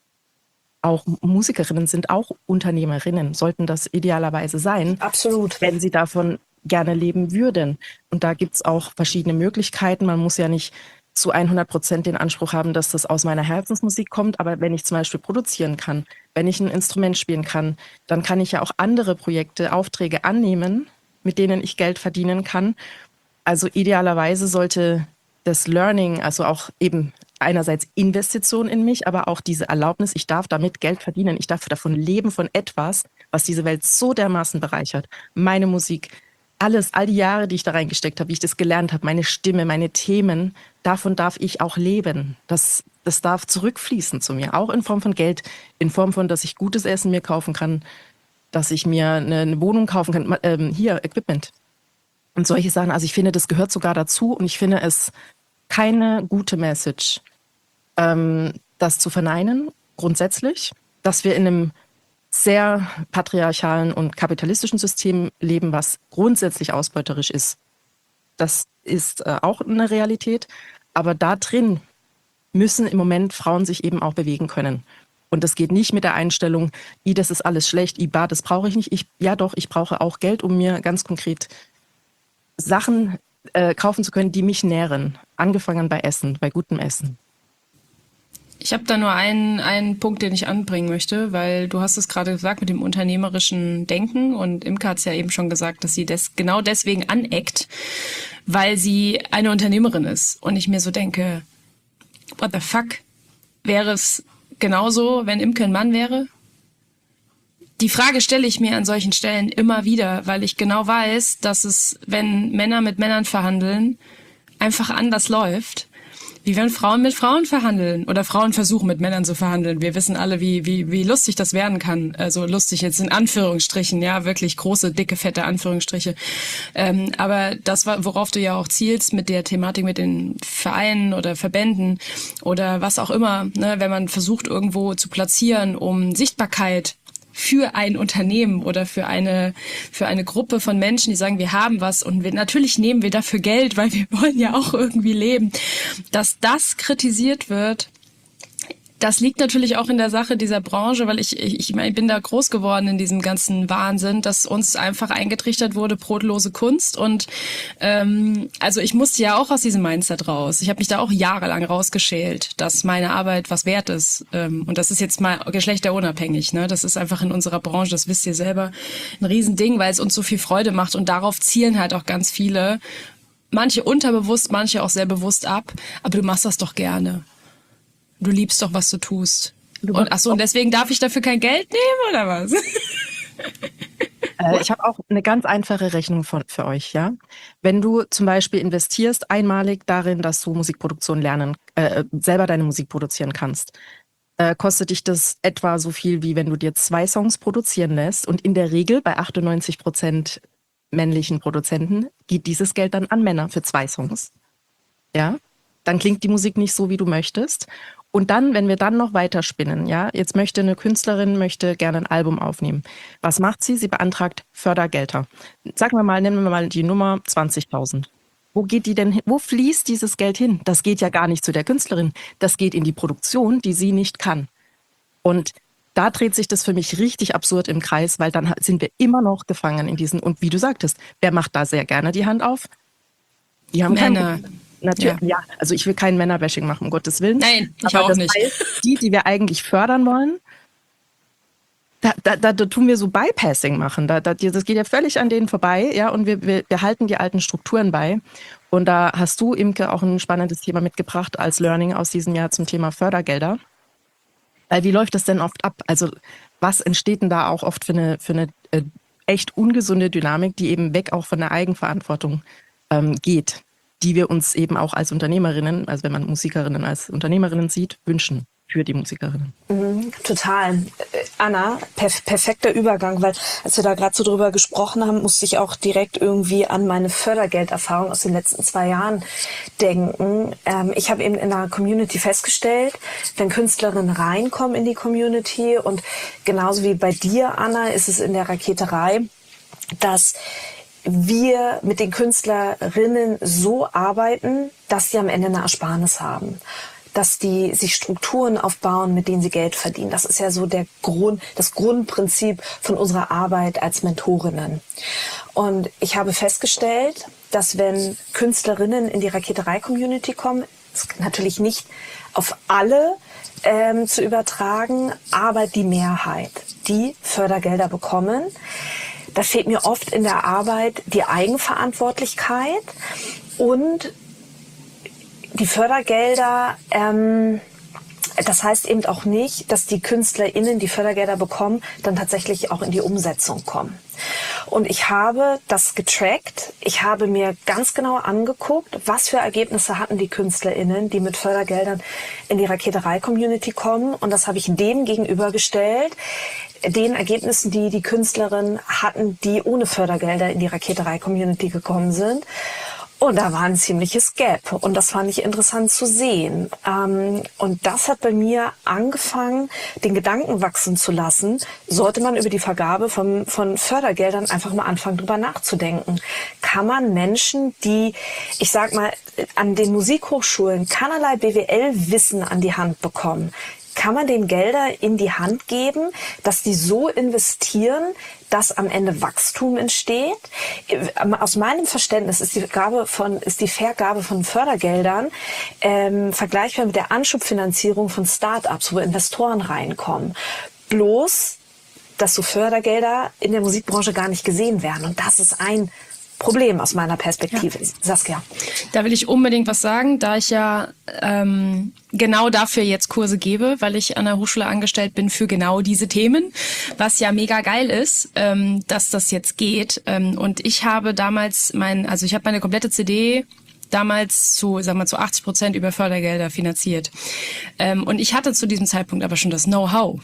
[SPEAKER 2] auch Musikerinnen sind auch Unternehmerinnen, sollten das idealerweise sein.
[SPEAKER 3] Absolut.
[SPEAKER 2] Wenn sie davon gerne leben würden. Und da gibt's auch verschiedene Möglichkeiten. Man muss ja nicht zu hundert Prozent den Anspruch haben, dass das aus meiner Herzensmusik kommt. Aber wenn ich zum Beispiel produzieren kann, wenn ich ein Instrument spielen kann, dann kann ich ja auch andere Projekte, Aufträge annehmen, mit denen ich Geld verdienen kann. Also idealerweise sollte das Learning, also auch eben einerseits Investition in mich, aber auch diese Erlaubnis, ich darf damit Geld verdienen, ich darf davon leben, von etwas, was diese Welt so dermaßen bereichert. Meine Musik, alles, all die Jahre, die ich da reingesteckt habe, wie ich das gelernt habe, meine Stimme, meine Themen, davon darf ich auch leben. Das, das darf zurückfließen zu mir, auch in Form von Geld, in Form von, dass ich gutes Essen mir kaufen kann, dass ich mir eine, eine Wohnung kaufen kann, ähm, hier, Equipment und solche Sachen. Also ich finde, das gehört sogar dazu und ich finde es keine gute Message, ähm, das zu verneinen, grundsätzlich, dass wir in einem sehr patriarchalen und kapitalistischen System leben, was grundsätzlich ausbeuterisch ist. Das ist äh, auch eine Realität, aber da drin müssen im Moment Frauen sich eben auch bewegen können. Und das geht nicht mit der Einstellung, i, das ist alles schlecht, i, bah, das brauche ich nicht. Ich, ja doch, ich brauche auch Geld, um mir ganz konkret Sachen äh, kaufen zu können, die mich nähren. Angefangen bei Essen, bei gutem Essen.
[SPEAKER 4] Ich habe da nur einen, einen Punkt, den ich anbringen möchte, weil du hast es gerade gesagt mit dem unternehmerischen Denken und Imke hat es ja eben schon gesagt, dass sie das genau deswegen aneckt, weil sie eine Unternehmerin ist. Und ich mir so denke, what the fuck, wäre es genauso, wenn Imke ein Mann wäre? Die Frage stelle ich mir an solchen Stellen immer wieder, weil ich genau weiß, dass es, wenn Männer mit Männern verhandeln, einfach anders läuft, wie wenn Frauen mit Frauen verhandeln oder Frauen versuchen mit Männern zu verhandeln. Wir wissen alle, wie wie wie lustig das werden kann. Also lustig jetzt in Anführungsstrichen, ja, wirklich große, dicke, fette Anführungsstriche. Ähm, aber das, worauf du ja auch zielst mit der Thematik mit den Vereinen oder Verbänden oder was auch immer, ne, wenn man versucht irgendwo zu platzieren, um Sichtbarkeit für ein Unternehmen oder für eine für eine Gruppe von Menschen, die sagen, wir haben was und wir, natürlich nehmen wir dafür Geld, weil wir wollen ja auch irgendwie leben. Dass das kritisiert wird, das liegt natürlich auch in der Sache dieser Branche, weil ich, ich, ich meine, ich bin da groß geworden in diesem ganzen Wahnsinn, dass uns einfach eingetrichtert wurde, brotlose Kunst. Und ähm, also ich musste ja auch aus diesem Mindset raus. Ich habe mich da auch jahrelang rausgeschält, dass meine Arbeit was wert ist. Ähm, und das ist jetzt mal geschlechterunabhängig. Ne? Das ist einfach in unserer Branche, das wisst ihr selber, ein Riesending, weil es uns so viel Freude macht. Und darauf zielen halt auch ganz viele manche unterbewusst, manche auch sehr bewusst ab, aber du machst das doch gerne. Du liebst doch, was du tust. Du und ach so, und deswegen darf ich dafür kein Geld nehmen, oder was?
[SPEAKER 2] Äh, ich habe auch eine ganz einfache Rechnung von, für euch, ja. Wenn du zum Beispiel investierst einmalig darin, dass du Musikproduktion lernen, äh, selber deine Musik produzieren kannst, äh, kostet dich das etwa so viel, wie wenn du dir zwei Songs produzieren lässt. Und in der Regel bei achtundneunzig Prozent männlichen Produzenten geht dieses Geld dann an Männer für zwei Songs. Ja, dann klingt die Musik nicht so, wie du möchtest. Und dann, wenn wir dann noch weiterspinnen, ja, jetzt möchte eine Künstlerin, möchte gerne ein Album aufnehmen. Was macht sie? Sie beantragt Fördergelder. Sagen wir mal, nennen wir mal die Nummer zwanzigtausend. Wo geht die denn hin? Wo fließt dieses Geld hin? Das geht ja gar nicht zu der Künstlerin. Das geht in die Produktion, die sie nicht kann. Und da dreht sich das für mich richtig absurd im Kreis, weil dann sind wir immer noch gefangen in diesen, und wie du sagtest, wer macht da sehr gerne die Hand auf? Die haben
[SPEAKER 4] Männer.
[SPEAKER 2] Kein, natürlich, ja. ja, also ich will kein Männerbashing machen, um Gottes Willen.
[SPEAKER 4] Nein, ich
[SPEAKER 2] aber
[SPEAKER 4] auch
[SPEAKER 2] das
[SPEAKER 4] nicht.
[SPEAKER 2] Heißt, die, die wir eigentlich fördern wollen, da, da, da, da tun wir so Bypassing machen. Da, da, das geht ja völlig an denen vorbei, ja, und wir, wir, wir halten die alten Strukturen bei. Und da hast du, Imke, auch ein spannendes Thema mitgebracht als Learning aus diesem Jahr zum Thema Fördergelder. Weil wie läuft das denn oft ab? Also was entsteht denn da auch oft für eine, für eine äh, echt ungesunde Dynamik, die eben weg auch von der Eigenverantwortung ähm, geht, die wir uns eben auch als Unternehmerinnen, also wenn man Musikerinnen als Unternehmerinnen sieht, wünschen für die Musikerinnen.
[SPEAKER 3] Mhm, total. Anna, perf- perfekter Übergang, weil als wir da gerade so drüber gesprochen haben, musste ich auch direkt irgendwie an meine Fördergelderfahrung aus den letzten zwei Jahren denken. Ähm, ich habe eben in der Community festgestellt, wenn Künstlerinnen reinkommen in die Community und genauso wie bei dir, Anna, ist es in der Raketerei, dass wir mit den Künstlerinnen so arbeiten, dass sie am Ende eine Ersparnis haben. Dass die sich Strukturen aufbauen, mit denen sie Geld verdienen. Das ist ja so der Grund, das Grundprinzip von unserer Arbeit als Mentorinnen. Und ich habe festgestellt, dass wenn Künstlerinnen in die Raketerei-Community kommen, ist natürlich nicht auf alle ähm, zu übertragen, aber die Mehrheit, die Fördergelder bekommen, da fehlt mir oft in der Arbeit die Eigenverantwortlichkeit und die Fördergelder, ähm, das heißt eben auch nicht, dass die KünstlerInnen, die Fördergelder bekommen, dann tatsächlich auch in die Umsetzung kommen. Und ich habe das getrackt. Ich habe mir ganz genau angeguckt, was für Ergebnisse hatten die KünstlerInnen, die mit Fördergeldern in die Raketerei-Community kommen. Und das habe ich dem gegenübergestellt, den Ergebnissen, die die Künstlerinnen hatten, die ohne Fördergelder in die Raketerei-Community gekommen sind. Und da war ein ziemliches Gap. Und das fand ich interessant zu sehen. Ähm, und das hat bei mir angefangen, den Gedanken wachsen zu lassen, sollte man über die Vergabe von, von Fördergeldern einfach mal anfangen, drüber nachzudenken. Kann man Menschen, die, ich sag mal, an den Musikhochschulen keinerlei B W L-Wissen an die Hand bekommen, kann man den Gelder in die Hand geben, dass die so investieren, dass am Ende Wachstum entsteht? Aus meinem Verständnis ist die Gabe von, ist die Vergabe von Fördergeldern ähm, vergleichbar mit der Anschubfinanzierung von Start-ups, wo Investoren reinkommen. Bloß, dass so Fördergelder in der Musikbranche gar nicht gesehen werden. Und das ist ein Problem aus meiner Perspektive. Ja. Saskia.
[SPEAKER 4] Da will ich unbedingt was sagen, da ich ja ähm, genau dafür jetzt Kurse gebe, weil ich an der Hochschule angestellt bin für genau diese Themen, was ja mega geil ist, ähm, dass das jetzt geht. Ähm, und ich habe damals mein, also ich habe meine komplette C D damals zu, sagen wir, zu achtzig Prozent über Fördergelder finanziert. Ähm, und ich hatte zu diesem Zeitpunkt aber schon das Know-how.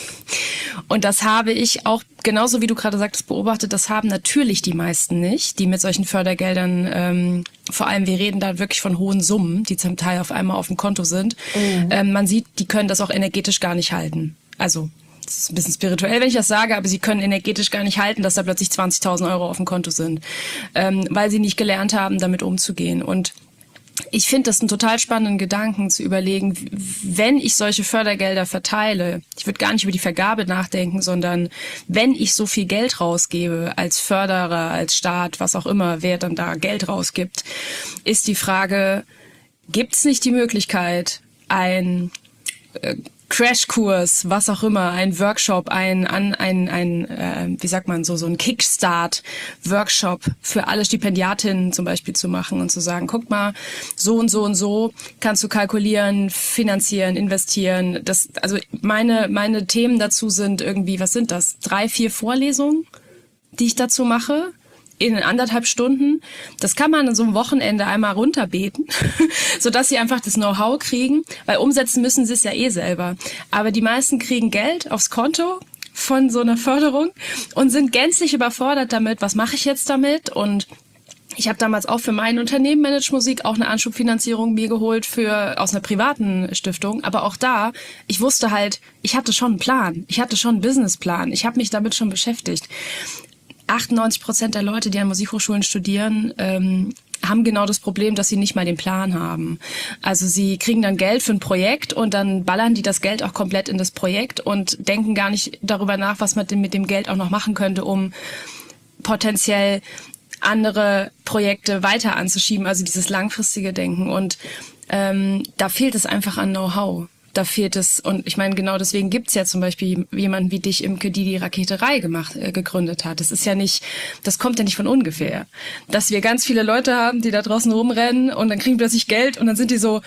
[SPEAKER 4] Und das habe ich auch, genauso wie du gerade sagtest, beobachtet, das haben natürlich die meisten nicht, die mit solchen Fördergeldern, ähm, vor allem wir reden da wirklich von hohen Summen, die zum Teil auf einmal auf dem Konto sind. Mhm. Ähm, man sieht, die können das auch energetisch gar nicht halten. Also, das ist ein bisschen spirituell, wenn ich das sage, aber sie können energetisch gar nicht halten, dass da plötzlich zwanzigtausend Euro auf dem Konto sind, ähm, weil sie nicht gelernt haben, damit umzugehen. Und ich finde das einen total spannenden Gedanken zu überlegen, wenn ich solche Fördergelder verteile, ich würde gar nicht über die Vergabe nachdenken, sondern wenn ich so viel Geld rausgebe als Förderer, als Staat, was auch immer, wer dann da Geld rausgibt, ist die Frage, gibt es nicht die Möglichkeit, ein äh, Crashkurs, was auch immer, ein Workshop, ein, ein, ein, ein äh, wie sagt man, so so ein Kickstart-Workshop für alle Stipendiatinnen zum Beispiel zu machen und zu sagen, guck mal, so und so und so kannst du kalkulieren, finanzieren, investieren. Das, also meine meine Themen dazu sind irgendwie, was sind das? Drei, vier Vorlesungen, die ich dazu mache. In anderthalb Stunden. Das kann man an so einem Wochenende einmal runterbeten, sodass sie einfach das Know-how kriegen, weil umsetzen müssen sie es ja eh selber. Aber die meisten kriegen Geld aufs Konto von so einer Förderung und sind gänzlich überfordert damit, was mache ich jetzt damit? Und ich habe damals auch für mein Unternehmen Manage Musik auch eine Anschubfinanzierung mir geholt für aus einer privaten Stiftung. Aber auch da, ich wusste halt, ich hatte schon einen Plan. Ich hatte schon einen Businessplan. Ich habe mich damit schon beschäftigt. achtundneunzig Prozent der Leute, die an Musikhochschulen studieren, ähm, haben genau das Problem, dass sie nicht mal den Plan haben. Also sie kriegen dann Geld für ein Projekt und dann ballern die das Geld auch komplett in das Projekt und denken gar nicht darüber nach, was man mit dem Geld auch noch machen könnte, um potenziell andere Projekte weiter anzuschieben, also dieses langfristige Denken. Und ähm, da fehlt es einfach an Know-how. Da fehlt es, und ich meine, genau deswegen gibt's ja zum Beispiel jemanden wie dich, Imke, die die Raketerei gemacht, äh, gegründet hat. Das ist ja nicht, das kommt ja nicht von ungefähr. Dass wir ganz viele Leute haben, die da draußen rumrennen und dann kriegen plötzlich Geld und dann sind die so,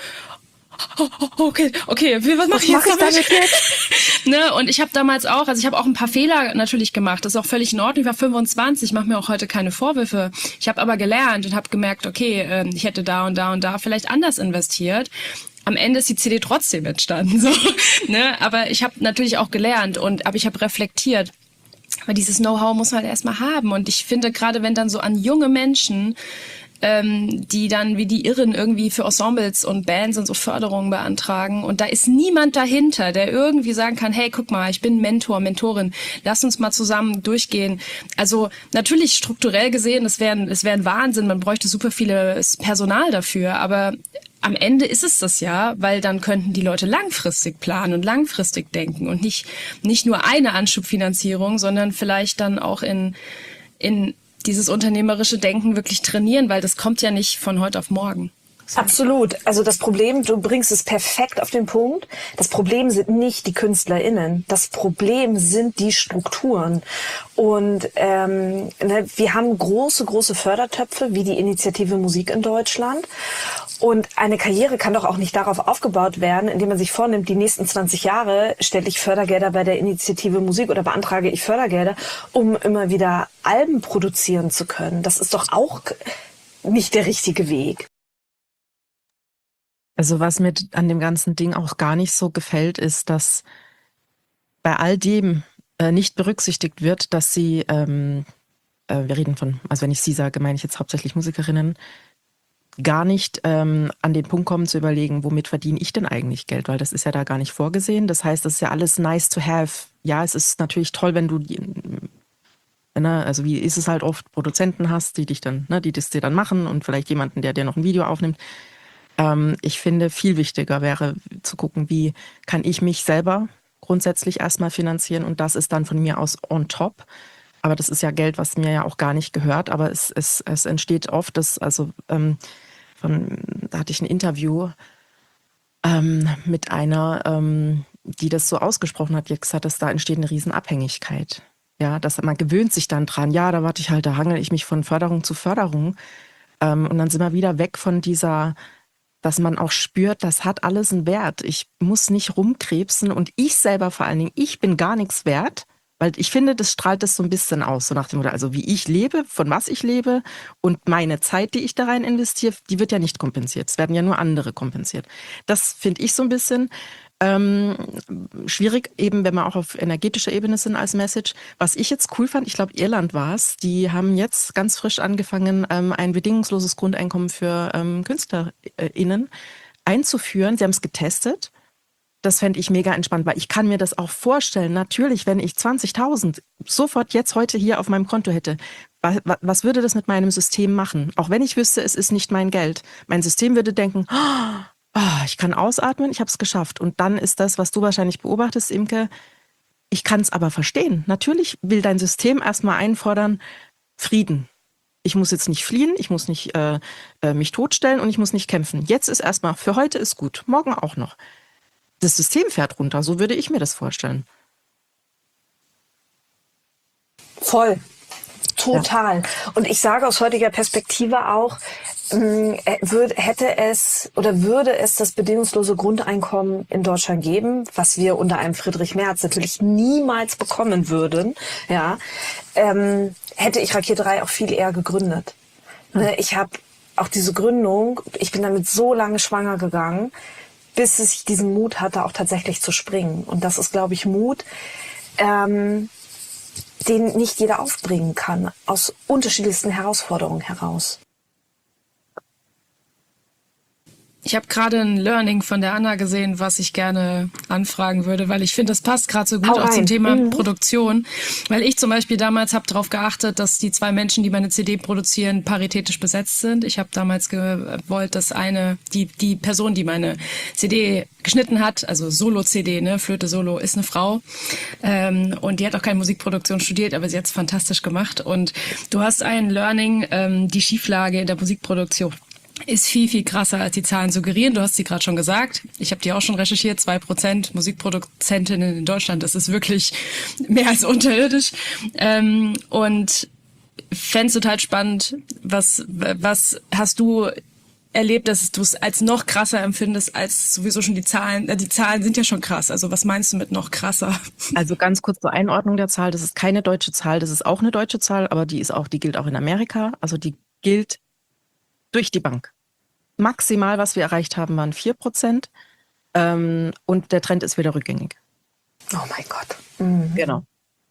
[SPEAKER 4] oh, oh, okay, okay, was mache ich jetzt
[SPEAKER 3] mach ich damit jetzt?
[SPEAKER 4] Ne? Und ich habe damals auch, also ich habe auch ein paar Fehler natürlich gemacht. Das ist auch völlig in Ordnung. Ich war fünfundzwanzig, mache mir auch heute keine Vorwürfe. Ich habe aber gelernt und habe gemerkt, okay, äh, ich hätte da und da und da vielleicht anders investiert. Am Ende ist die C D trotzdem entstanden, so, ne? Aber ich habe natürlich auch gelernt und aber ich habe reflektiert. Weil dieses Know-how muss man halt erstmal haben. Und ich finde, gerade wenn dann so an junge Menschen, ähm, die dann wie die Irren irgendwie für Ensembles und Bands und so Förderungen beantragen und da ist niemand dahinter, der irgendwie sagen kann, hey, guck mal, ich bin Mentor, Mentorin, lass uns mal zusammen durchgehen. Also natürlich strukturell gesehen, es wäre es wäre ein Wahnsinn, man bräuchte super vieles Personal dafür, aber am Ende ist es das ja, weil dann könnten die Leute langfristig planen und langfristig denken und nicht nicht nur eine Anschubfinanzierung, sondern vielleicht dann auch in in dieses unternehmerische Denken wirklich trainieren, weil das kommt ja nicht von heute auf morgen.
[SPEAKER 3] Absolut. Also das Problem, du bringst es perfekt auf den Punkt. Das Problem sind nicht die KünstlerInnen. Das Problem sind die Strukturen. Und ähm, ne, wir haben große, große Fördertöpfe, wie die Initiative Musik in Deutschland. Und eine Karriere kann doch auch nicht darauf aufgebaut werden, indem man sich vornimmt, die nächsten zwanzig Jahre stelle ich Fördergelder bei der Initiative Musik oder beantrage ich Fördergelder, um immer wieder Alben produzieren zu können. Das ist doch auch nicht der richtige Weg.
[SPEAKER 2] Also was mir an dem ganzen Ding auch gar nicht so gefällt, ist, dass bei all dem äh, nicht berücksichtigt wird, dass sie, ähm, äh, wir reden von, also wenn ich sie sage, meine ich jetzt hauptsächlich Musikerinnen, gar nicht ähm, an den Punkt kommen zu überlegen, womit verdiene ich denn eigentlich Geld, weil das ist ja da gar nicht vorgesehen. Das heißt, das ist ja alles nice to have. Ja, es ist natürlich toll, wenn du, die, ne, also wie ist es halt oft, Produzenten hast, die dich dann, ne, die das dir dann machen und vielleicht jemanden, der dir noch ein Video aufnimmt. Ähm, ich finde, viel wichtiger wäre zu gucken, wie kann ich mich selber grundsätzlich erstmal finanzieren und das ist dann von mir aus on top. Aber das ist ja Geld, was mir ja auch gar nicht gehört, aber es, es, es entsteht oft, dass, also ähm, von, da hatte ich ein Interview ähm, mit einer, ähm, die das so ausgesprochen hat, die hat gesagt, dass da entsteht eine Riesenabhängigkeit. Ja, dass man gewöhnt sich dann dran, ja, da warte ich halt, da hangel ich mich von Förderung zu Förderung. Ähm, und dann sind wir wieder weg von dieser, dass man auch spürt, das hat alles einen Wert. Ich muss nicht rumkrebsen und ich selber vor allen Dingen, ich bin gar nichts wert. Weil ich finde, das strahlt das so ein bisschen aus, so nach dem Motto, also wie ich lebe, von was ich lebe und meine Zeit, die ich da rein investiere, die wird ja nicht kompensiert. Es werden ja nur andere kompensiert. Das finde ich so ein bisschen ähm, schwierig, eben wenn wir auch auf energetischer Ebene sind als Message. Was ich jetzt cool fand, ich glaube Irland war es, die haben jetzt ganz frisch angefangen, ähm, ein bedingungsloses Grundeinkommen für ähm, KünstlerInnen einzuführen. Sie haben es getestet. Das fände ich mega entspannt, weil ich kann mir das auch vorstellen, natürlich, wenn ich zwanzigtausend sofort jetzt heute hier auf meinem Konto hätte, was, was würde das mit meinem System machen? Auch wenn ich wüsste, es ist nicht mein Geld. Mein System würde denken, oh, ich kann ausatmen, ich habe es geschafft. Und dann ist das, was du wahrscheinlich beobachtest, Imke, ich kann es aber verstehen. Natürlich will dein System erstmal einfordern, Frieden. Ich muss jetzt nicht fliehen, ich muss nicht äh, mich totstellen und ich muss nicht kämpfen. Jetzt ist erstmal, für heute ist gut, morgen auch noch. das System fährt runter. So würde ich mir das vorstellen.
[SPEAKER 3] Voll. Total. Ja. Und ich sage aus heutiger Perspektive auch, Würde, hätte es oder würde es das bedingungslose Grundeinkommen in Deutschland geben, was wir unter einem Friedrich Merz natürlich niemals bekommen würden, ja, ähm, hätte ich Rakier drei auch viel eher gegründet. Mhm. Ich habe auch diese Gründung, ich bin damit so lange schwanger gegangen, bis ich diesen Mut hatte, auch tatsächlich zu springen. Und das ist, glaube ich, Mut, ähm, den nicht jeder aufbringen kann, aus unterschiedlichsten Herausforderungen heraus.
[SPEAKER 4] Ich habe gerade ein Learning von der Anna gesehen, was ich gerne anfragen würde, weil ich finde, das passt gerade so gut auch zum Thema mhm. Produktion. Weil ich zum Beispiel damals habe darauf geachtet, dass die zwei Menschen, die meine C D produzieren, paritätisch besetzt sind. Ich habe damals gewollt, dass eine, die die Person, die meine C D geschnitten hat, also Solo-C D, ne, Flöte Solo, ist eine Frau. Ähm, und die hat auch keine Musikproduktion studiert, aber sie hat es fantastisch gemacht. Und du hast ein Learning, ähm, die Schieflage in der Musikproduktion ist viel, viel krasser, als die Zahlen suggerieren. Du hast sie gerade schon gesagt. Ich habe die auch schon recherchiert. Zwei Prozent Musikproduzentinnen in Deutschland. Das ist wirklich mehr als unterirdisch. Ähm, und fänd's total spannend. Was, was hast du erlebt, dass du es als noch krasser empfindest, als sowieso schon die Zahlen? Die Zahlen sind ja schon krass. Also was meinst du mit noch krasser?
[SPEAKER 2] Also ganz kurz zur Einordnung der Zahl. Das ist keine deutsche Zahl. Das ist auch eine deutsche Zahl, aber die ist auch, die gilt auch in Amerika. Also die gilt durch die Bank. Maximal, was wir erreicht haben, waren vier Prozent. Ähm, und der Trend ist wieder rückgängig.
[SPEAKER 3] Oh mein Gott. Mhm.
[SPEAKER 2] Genau.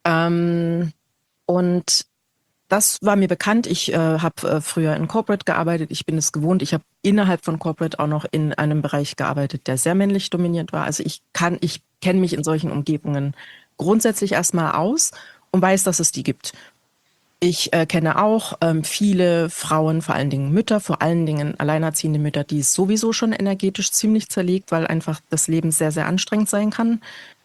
[SPEAKER 2] Ähm, und das war mir bekannt. Ich äh, habe äh, früher in Corporate gearbeitet. Ich bin es gewohnt. Ich habe innerhalb von Corporate auch noch in einem Bereich gearbeitet, der sehr männlich dominiert war. Also ich kann, ich kenne mich in solchen Umgebungen grundsätzlich erstmal aus und weiß, dass es die gibt. Ich äh, kenne auch ähm, viele Frauen, vor allen Dingen Mütter, vor allen Dingen alleinerziehende Mütter, die es sowieso schon energetisch ziemlich zerlegt, weil einfach das Leben sehr, sehr anstrengend sein kann.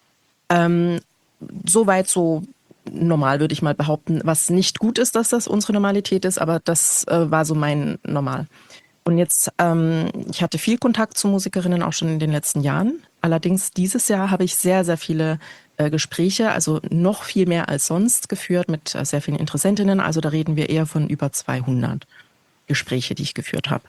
[SPEAKER 2] Ähm, Soweit so normal, würde ich mal behaupten. Was nicht gut ist, dass das unsere Normalität ist, aber das äh, war so mein Normal. Und jetzt, ähm, ich hatte viel Kontakt zu Musikerinnen auch schon in den letzten Jahren. Allerdings dieses Jahr habe ich sehr, sehr viele äh, Gespräche, also noch viel mehr als sonst geführt mit äh, sehr vielen Interessentinnen. Also da reden wir eher von über zweihundert Gespräche, die ich geführt habe.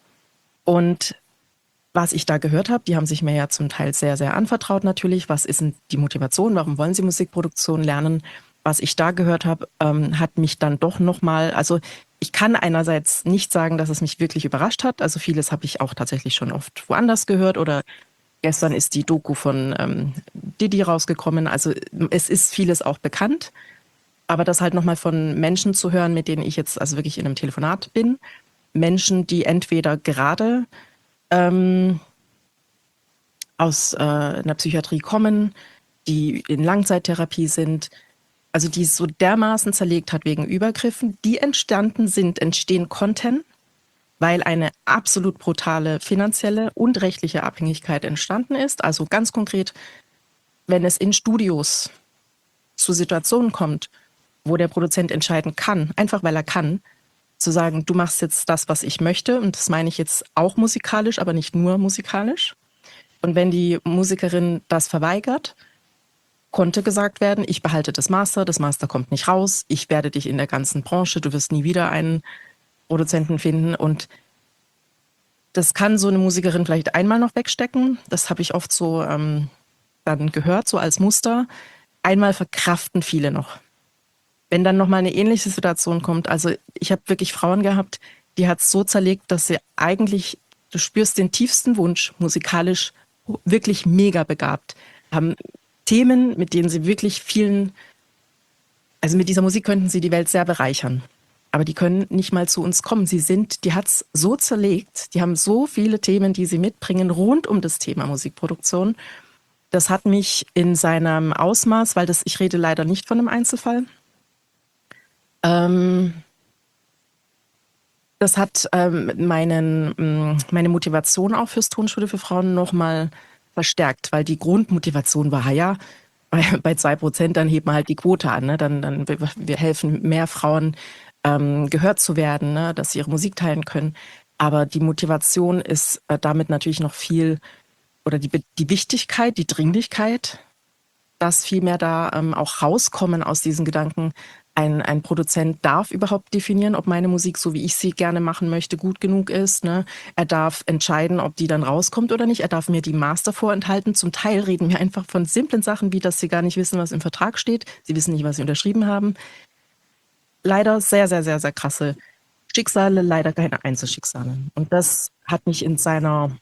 [SPEAKER 2] Und was ich da gehört habe, die haben sich mir ja zum Teil sehr, sehr anvertraut natürlich. Was ist denn die Motivation? Warum wollen sie Musikproduktion lernen? Was ich da gehört habe, ähm, hat mich dann doch nochmal, also ich kann einerseits nicht sagen, dass es mich wirklich überrascht hat. Also vieles habe ich auch tatsächlich schon oft woanders gehört oder gestern ist die Doku von ähm, Didi rausgekommen. Also es ist vieles auch bekannt. Aber das halt nochmal von Menschen zu hören, mit denen ich jetzt also wirklich in einem Telefonat bin. Menschen, die entweder gerade ähm, aus äh, einer Psychiatrie kommen, die in Langzeittherapie sind, also die es so dermaßen zerlegt hat wegen Übergriffen, die entstanden sind, entstehen konnten, weil eine absolut brutale finanzielle und rechtliche Abhängigkeit entstanden ist. Also ganz konkret, wenn es in Studios zu Situationen kommt, wo der Produzent entscheiden kann, einfach weil er kann, zu sagen, du machst jetzt das, was ich möchte. Und das meine ich jetzt auch musikalisch, aber nicht nur musikalisch. Und wenn die Musikerin das verweigert, konnte gesagt werden, ich behalte das Master, das Master kommt nicht raus, ich werde dich in der ganzen Branche, du wirst nie wieder einen Produzenten finden. Und das kann so eine Musikerin vielleicht einmal noch wegstecken. Das habe ich oft so ähm, dann gehört, so als Muster. Einmal verkraften viele noch. Wenn dann nochmal eine ähnliche Situation kommt, also ich habe wirklich Frauen gehabt, die hat es so zerlegt, dass sie eigentlich, du spürst den tiefsten Wunsch, musikalisch wirklich mega begabt, haben Themen, mit denen sie wirklich vielen, also mit dieser Musik könnten sie die Welt sehr bereichern. Aber die können nicht mal zu uns kommen. Sie sind, die hat's so zerlegt, die haben so viele Themen, die sie mitbringen, rund um das Thema Musikproduktion. Das hat mich in seinem Ausmaß, weil das, ich rede leider nicht von einem Einzelfall, ähm, das hat ähm, meinen, meine Motivation auch fürs Tonschule für Frauen nochmal verstärkt, weil die Grundmotivation war, ja, bei, bei zwei Prozent, dann heben wir halt die Quote an, ne? dann, dann wir helfen mehr Frauen, ähm, gehört zu werden, ne? Dass sie ihre Musik teilen können. Aber die Motivation ist äh, damit natürlich noch viel oder die, die Wichtigkeit, die Dringlichkeit, dass viel mehr da ähm, auch rauskommen aus diesen Gedanken. Ein, ein Produzent darf überhaupt definieren, ob meine Musik, so wie ich sie gerne machen möchte, gut genug ist. Ne? Er darf entscheiden, ob die dann rauskommt oder nicht. Er darf mir die Master vorenthalten. Zum Teil reden wir einfach von simplen Sachen, wie dass sie gar nicht wissen, was im Vertrag steht. Sie wissen nicht, was sie unterschrieben haben. Leider sehr, sehr, sehr, sehr krasse Schicksale, leider keine Einzelschicksale. Und das hat mich in seiner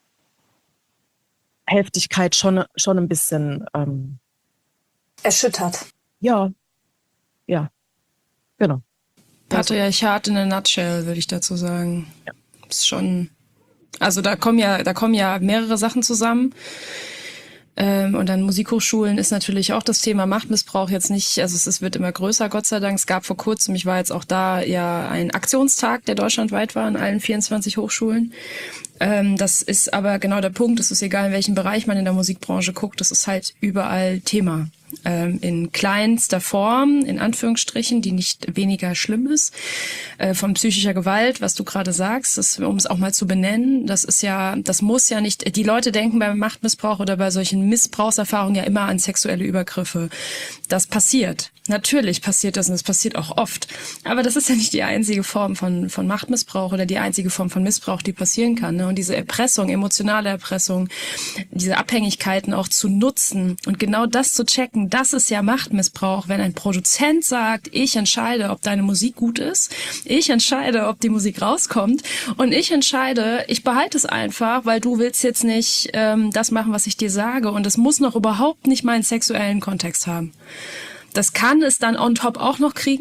[SPEAKER 2] Heftigkeit schon, schon ein bisschen ähm,
[SPEAKER 3] erschüttert.
[SPEAKER 2] Ja, ja, genau.
[SPEAKER 4] Patriarchat in a nutshell, würde ich dazu sagen. Ja. Ist schon, also da kommen ja, da kommen ja mehrere Sachen zusammen. Ähm, und an Musikhochschulen ist natürlich auch das Thema Machtmissbrauch jetzt nicht, also es, es wird immer größer, Gott sei Dank. Es gab vor kurzem, ich war jetzt auch da, ja ein Aktionstag, der deutschlandweit war, an allen vierundzwanzig Hochschulen. Ähm, das ist aber genau der Punkt, es ist egal, in welchem Bereich man in der Musikbranche guckt, das ist halt überall Thema. Ähm, in kleinster Form, in Anführungsstrichen, die nicht weniger schlimm ist, äh, von psychischer Gewalt, was du gerade sagst, das, um es auch mal zu benennen, das ist ja, das muss ja nicht, die Leute denken beim Machtmissbrauch oder bei solchen Missbrauchserfahrungen ja immer an sexuelle Übergriffe. Das passiert. Natürlich passiert das und das passiert auch oft. Aber das ist ja nicht die einzige Form von, von Machtmissbrauch oder die einzige Form von Missbrauch, die passieren kann. Ne? Und diese Erpressung, emotionale Erpressung, diese Abhängigkeiten auch zu nutzen und genau das zu checken, das ist ja Machtmissbrauch, wenn ein Produzent sagt, ich entscheide, ob deine Musik gut ist, ich entscheide, ob die Musik rauskommt und ich entscheide, ich behalte es einfach, weil du willst jetzt nicht ähm, das machen, was ich dir sage und es muss noch überhaupt nicht mal einen sexuellen Kontext haben. Das kann es dann on top auch noch kriegen.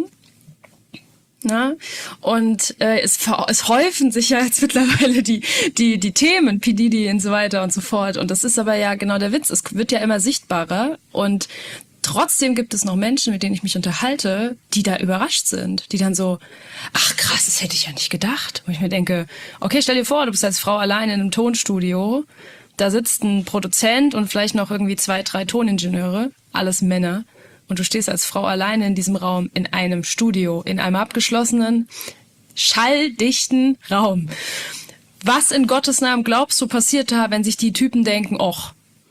[SPEAKER 4] Na? Und äh, es, es häufen sich ja jetzt mittlerweile die die die Themen, P. Diddy und so weiter und so fort. Und das ist aber ja genau der Witz. Es wird ja immer sichtbarer. Und trotzdem gibt es noch Menschen, mit denen ich mich unterhalte, die da überrascht sind. Die dann so, ach krass, das hätte ich ja nicht gedacht. Und ich mir denke, okay, stell dir vor, du bist als Frau allein in einem Tonstudio. Da sitzt ein Produzent und vielleicht noch irgendwie zwei, drei Toningenieure. Alles Männer. Und du stehst als Frau alleine in diesem Raum, in einem Studio, in einem abgeschlossenen, schalldichten Raum. Was in Gottes Namen glaubst du passiert da, wenn sich die Typen denken, och.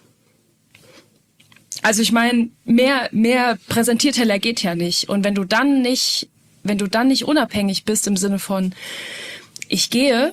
[SPEAKER 4] Also ich meine, mehr, mehr Präsentierteller geht ja nicht. Und wenn du dann nicht, wenn du dann nicht unabhängig bist im Sinne von, ich gehe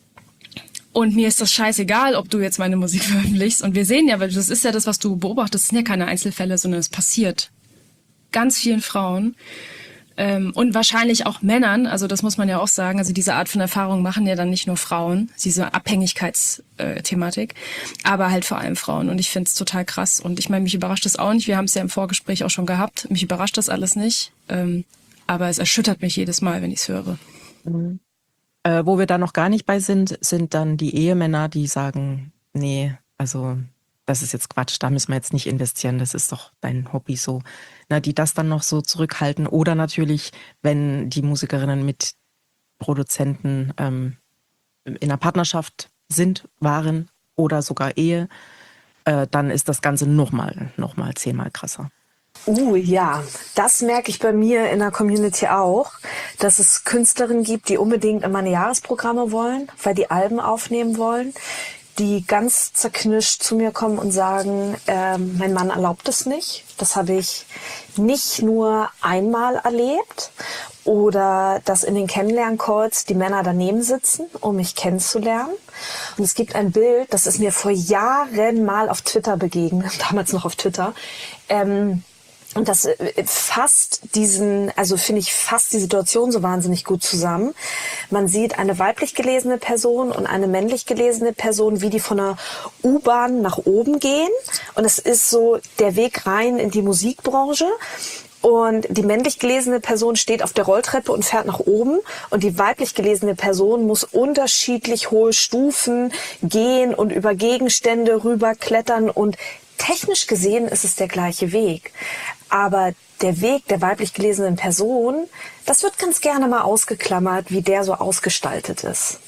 [SPEAKER 4] und mir ist das scheißegal, ob du jetzt meine Musik veröffentlichst. Und wir sehen ja, weil das ist ja das, was du beobachtest, das sind ja keine Einzelfälle, sondern es passiert ganz vielen Frauen ähm, und wahrscheinlich auch Männern, also das muss man ja auch sagen, also diese Art von Erfahrung machen ja dann nicht nur Frauen, diese Abhängigkeitsthematik, aber halt vor allem Frauen und ich finde es total krass und ich meine, mich überrascht das auch nicht, wir haben es ja im Vorgespräch auch schon gehabt, mich überrascht das alles nicht, ähm, aber es erschüttert mich jedes Mal, wenn ich es höre.
[SPEAKER 2] Mhm. Äh, wo wir da noch gar nicht bei sind, sind dann die Ehemänner, die sagen, nee, also das ist jetzt Quatsch, da müssen wir jetzt nicht investieren, das ist doch dein Hobby so. Na, die das dann noch so zurückhalten. Oder natürlich, wenn die Musikerinnen mit Produzenten ähm, in einer Partnerschaft sind, waren oder sogar Ehe, äh, dann ist das Ganze nochmal, nochmal zehnmal krasser.
[SPEAKER 3] Uh, ja, das merke ich bei mir in der Community auch, dass es Künstlerinnen gibt, die unbedingt in meine Jahresprogramme wollen, weil die Alben aufnehmen wollen, die ganz zerknirscht zu mir kommen und sagen, äh, mein Mann erlaubt es nicht. Das habe ich nicht nur einmal erlebt oder dass in den Kennenlern-Calls die Männer daneben sitzen, um mich kennenzulernen. Und es gibt ein Bild, das ist mir vor Jahren mal auf Twitter begegnet, damals noch auf Twitter, ähm, und das fasst diesen, also finde ich, fasst die Situation so wahnsinnig gut zusammen. Man sieht eine weiblich gelesene Person und eine männlich gelesene Person, wie die von der U-Bahn nach oben gehen. Und es ist so der Weg rein in die Musikbranche. Und die männlich gelesene Person steht auf der Rolltreppe und fährt nach oben. Und die weiblich gelesene Person muss unterschiedlich hohe Stufen gehen und über Gegenstände rüberklettern. Und technisch gesehen ist es der gleiche Weg. Aber der Weg der weiblich gelesenen Person, das wird ganz gerne mal ausgeklammert, wie der so ausgestaltet ist.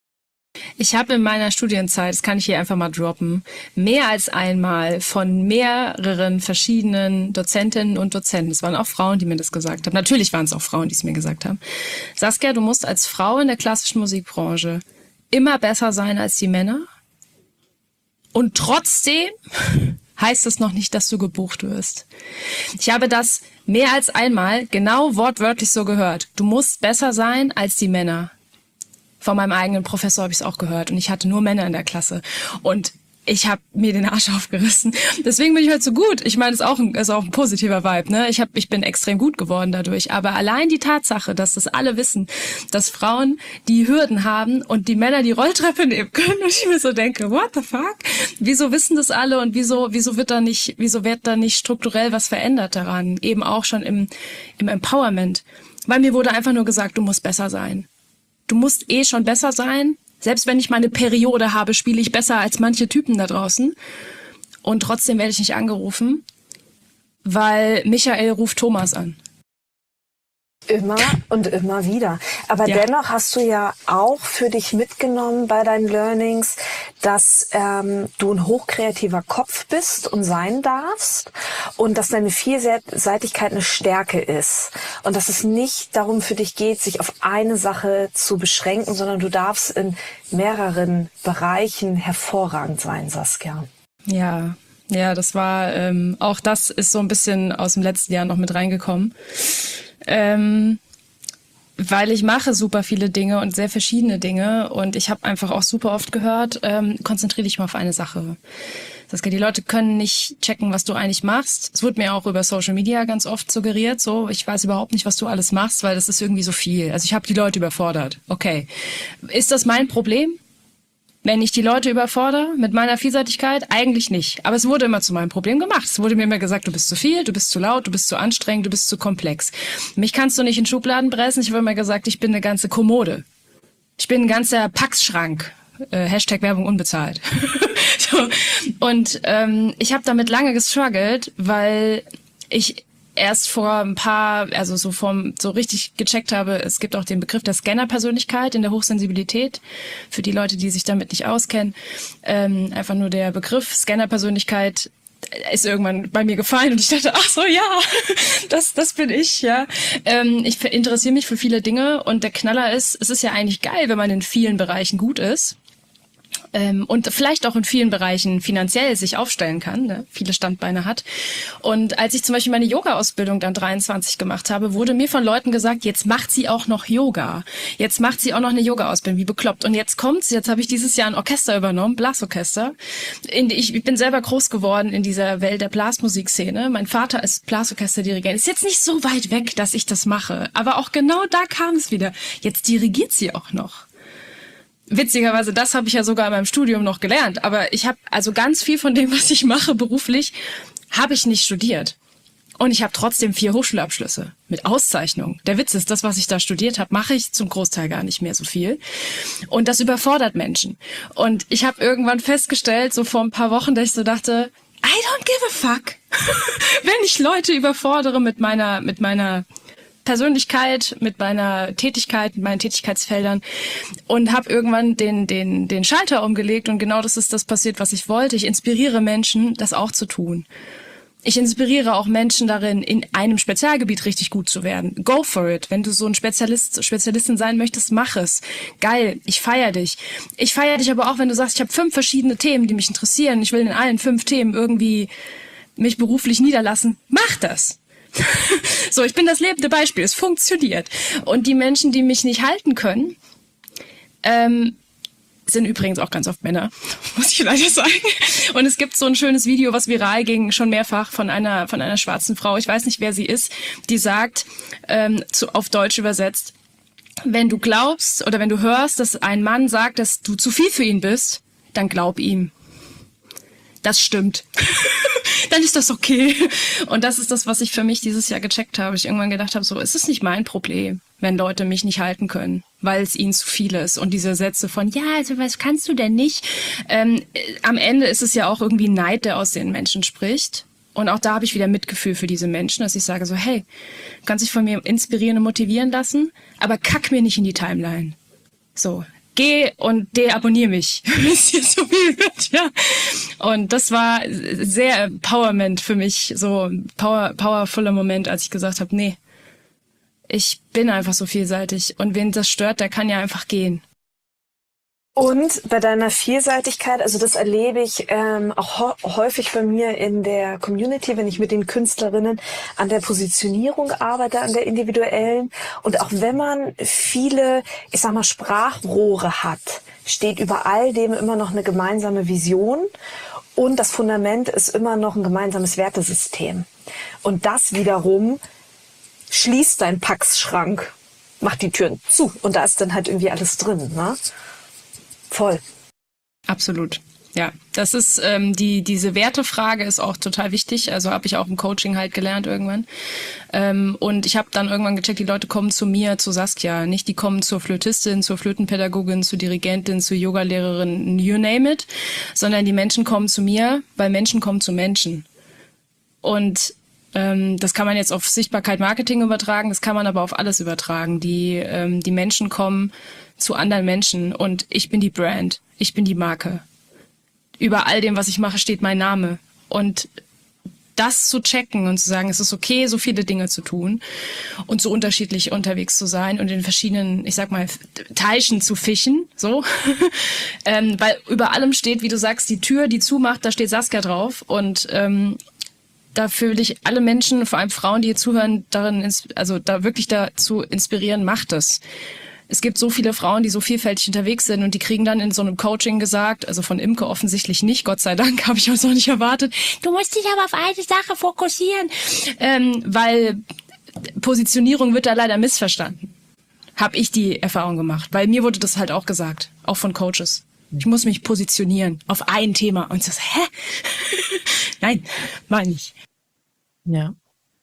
[SPEAKER 4] Ich habe in meiner Studienzeit, das kann ich hier einfach mal droppen, mehr als einmal von mehreren verschiedenen Dozentinnen und Dozenten, es waren auch Frauen, die mir das gesagt haben, natürlich waren es auch Frauen, die es mir gesagt haben, Saskia, du musst als Frau in der klassischen Musikbranche immer besser sein als die Männer Und trotzdem heißt es noch nicht, dass du gebucht wirst. Ich habe das mehr als einmal genau wortwörtlich so gehört. Du musst besser sein als die Männer. Von meinem eigenen Professor habe ich es auch gehört. Und ich hatte nur Männer in der Klasse. Und ich habe mir den Arsch aufgerissen. Deswegen bin ich halt so gut. Ich meine, es ist auch ein, ist auch ein positiver Vibe, ne? Ich hab, ich bin extrem gut geworden dadurch. Aber allein die Tatsache, dass das alle wissen, dass Frauen die Hürden haben und die Männer die Rolltreppe nehmen können, und ich mir so denke, what the fuck? Wieso wissen das alle und wieso, wieso wird da nicht, wieso wird da nicht strukturell was verändert daran? Eben auch schon im, im Empowerment. Weil mir wurde einfach nur gesagt, du musst besser sein. Du musst eh schon besser sein. Selbst wenn ich meine Periode habe, spiele ich besser als manche Typen da draußen. Und trotzdem werde ich nicht angerufen, weil Michael ruft Thomas an.
[SPEAKER 3] Immer und immer wieder. Aber
[SPEAKER 4] Ja.
[SPEAKER 3] dennoch hast du ja auch für dich mitgenommen bei deinen Learnings, dass ähm, du ein hochkreativer Kopf bist und sein darfst und dass deine Vielseitigkeit eine Stärke ist und dass es nicht darum für dich geht, sich auf eine Sache zu beschränken, sondern du darfst in mehreren Bereichen hervorragend sein, Saskia.
[SPEAKER 4] Ja, ja, das war, ähm, auch das ist so ein bisschen aus dem letzten Jahr noch mit reingekommen. Ähm, weil ich mache super viele Dinge und sehr verschiedene Dinge und ich habe einfach auch super oft gehört, ähm, konzentriere dich mal auf eine Sache. Saskia, die Leute können nicht checken, was du eigentlich machst. Es wird mir auch über Social Media ganz oft suggeriert, so, ich weiß überhaupt nicht, was du alles machst, weil das ist irgendwie so viel. Also ich habe die Leute überfordert. Okay. Ist das mein Problem? Wenn ich die Leute überfordere mit meiner Vielseitigkeit? Eigentlich nicht. Aber es wurde immer zu meinem Problem gemacht. Es wurde mir immer gesagt, du bist zu viel, du bist zu laut, du bist zu anstrengend, du bist zu komplex. Mich kannst du nicht in Schubladen pressen. Ich wurde immer gesagt, ich bin eine ganze Kommode. Ich bin ein ganzer Packschrank. Äh, Hashtag Werbung unbezahlt. So. Und ähm, ich habe damit lange gestruggelt, weil ich erst vor ein paar, also so vom, so richtig gecheckt habe, es gibt auch den Begriff der Scanner-Persönlichkeit in der Hochsensibilität. Für die Leute, die sich damit nicht auskennen, ähm, einfach nur der Begriff Scanner-Persönlichkeit ist irgendwann bei mir gefallen und ich dachte, ach so, ja, das, das bin ich, ja. Ähm, ich interessiere mich für viele Dinge und der Knaller ist, es ist ja eigentlich geil, wenn man in vielen Bereichen gut ist. Ähm, und vielleicht auch in vielen Bereichen finanziell sich aufstellen kann, ne? Viele Standbeine hat. Und als ich zum Beispiel meine Yoga-Ausbildung dann dreiundzwanzig gemacht habe, wurde mir von Leuten gesagt, jetzt macht sie auch noch Yoga. Jetzt macht sie auch noch eine Yoga-Ausbildung, wie bekloppt. Und jetzt kommt's, jetzt habe ich dieses Jahr ein Orchester übernommen, Blasorchester. In, ich, ich bin selber groß geworden in dieser Welt der Blasmusikszene. Mein Vater ist Blasorchesterdirigent. Ist jetzt nicht so weit weg, dass ich das mache. Aber auch genau da kam es wieder. Jetzt dirigiert sie auch noch. Witzigerweise, das habe ich ja sogar in meinem Studium noch gelernt. Aber ich habe also ganz viel von dem, was ich mache beruflich, habe ich nicht studiert. Und ich habe trotzdem vier Hochschulabschlüsse mit Auszeichnung. Der Witz ist, das, was ich da studiert habe, mache ich zum Großteil gar nicht mehr so viel. Und das überfordert Menschen. Und ich habe irgendwann festgestellt, so vor ein paar Wochen, dass ich so dachte, I don't give a fuck. Wenn ich Leute überfordere mit meiner, mit meiner Persönlichkeit, mit meiner Tätigkeit, mit meinen Tätigkeitsfeldern und habe irgendwann den den den Schalter umgelegt und genau das ist das passiert, was ich wollte. Ich inspiriere Menschen, das auch zu tun. Ich inspiriere auch Menschen darin, in einem Spezialgebiet richtig gut zu werden. Go for it. Wenn du so ein Spezialist, Spezialistin sein möchtest, mach es. Geil, ich feiere dich. Ich feiere dich aber auch, wenn du sagst, ich habe fünf verschiedene Themen, die mich interessieren. Ich will in allen fünf Themen irgendwie mich beruflich niederlassen. Mach das. So, ich bin das lebende Beispiel. Es funktioniert. Und die Menschen, die mich nicht halten können, ähm, sind übrigens auch ganz oft Männer, muss ich leider sagen. Und es gibt so ein schönes Video, was viral ging, schon mehrfach von einer von einer schwarzen Frau. Ich weiß nicht, wer sie ist. Die sagt, ähm, zu, auf Deutsch übersetzt, wenn du glaubst oder wenn du hörst, dass ein Mann sagt, dass du zu viel für ihn bist, dann glaub ihm. Das stimmt. Dann ist das okay. Und das ist das, was ich für mich dieses Jahr gecheckt habe. Ich irgendwann gedacht habe, so, es ist nicht mein Problem, wenn Leute mich nicht halten können, weil es ihnen zu viel ist. Und diese Sätze von, ja, also was kannst du denn nicht? Ähm, am Ende ist es ja auch irgendwie Neid, der aus den Menschen spricht. Und auch da habe ich wieder Mitgefühl für diese Menschen, dass ich sage so, hey, du kannst dich von mir inspirieren und motivieren lassen, aber kack mir nicht in die Timeline. So, geh und deabonnier mich, wenn es hier so viel wird, ja. Und das war sehr Empowerment für mich, so ein power, powervoller Moment, als ich gesagt habe, nee, ich bin einfach so vielseitig und wen das stört, der kann ja einfach gehen.
[SPEAKER 3] Und bei deiner Vielseitigkeit, also das erlebe ich ähm, auch häufig bei mir in der Community, wenn ich mit den Künstlerinnen an der Positionierung arbeite, an der individuellen. Und auch wenn man viele, ich sag mal, Sprachrohre hat, steht über all dem immer noch eine gemeinsame Vision. Und das Fundament ist immer noch ein gemeinsames Wertesystem. Und das wiederum schließt deinen Packschrank, macht die Türen zu. Und da ist dann halt irgendwie alles drin, ne? Voll.
[SPEAKER 4] Absolut. Ja, das ist ähm, die diese Wertefrage ist auch total wichtig. Also habe ich auch im Coaching halt gelernt irgendwann. Ähm, und ich habe dann irgendwann gecheckt, die Leute kommen zu mir, zu Saskia, nicht die kommen zur Flötistin, zur Flötenpädagogin, zur Dirigentin, zur Yogalehrerin, you name it, sondern die Menschen kommen zu mir, weil Menschen kommen zu Menschen. Und ähm, das kann man jetzt auf Sichtbarkeit Marketing übertragen, das kann man aber auf alles übertragen. Die ähm, die Menschen kommen zu anderen Menschen und ich bin die Brand, ich bin die Marke. Über all dem, was ich mache, steht mein Name. Und das zu checken und zu sagen, es ist okay, so viele Dinge zu tun und so unterschiedlich unterwegs zu sein und in verschiedenen, ich sag mal, Teichen zu fischen, so. ähm, weil über allem steht, wie du sagst, die Tür, die zumacht, da steht Saskia drauf und ähm, dafür will ich alle Menschen, vor allem Frauen, die hier zuhören, darin, also da wirklich dazu inspirieren, macht es. Es gibt so viele Frauen, die so vielfältig unterwegs sind und die kriegen dann in so einem Coaching gesagt, also von Imke offensichtlich nicht, Gott sei Dank, habe ich uns auch nicht erwartet, du musst dich aber auf eine Sache fokussieren, ähm, weil Positionierung wird da leider missverstanden. Habe ich die Erfahrung gemacht, weil mir wurde das halt auch gesagt, auch von Coaches. Ich muss mich positionieren auf ein Thema und so, hä? Nein, meine ich.
[SPEAKER 2] Ja.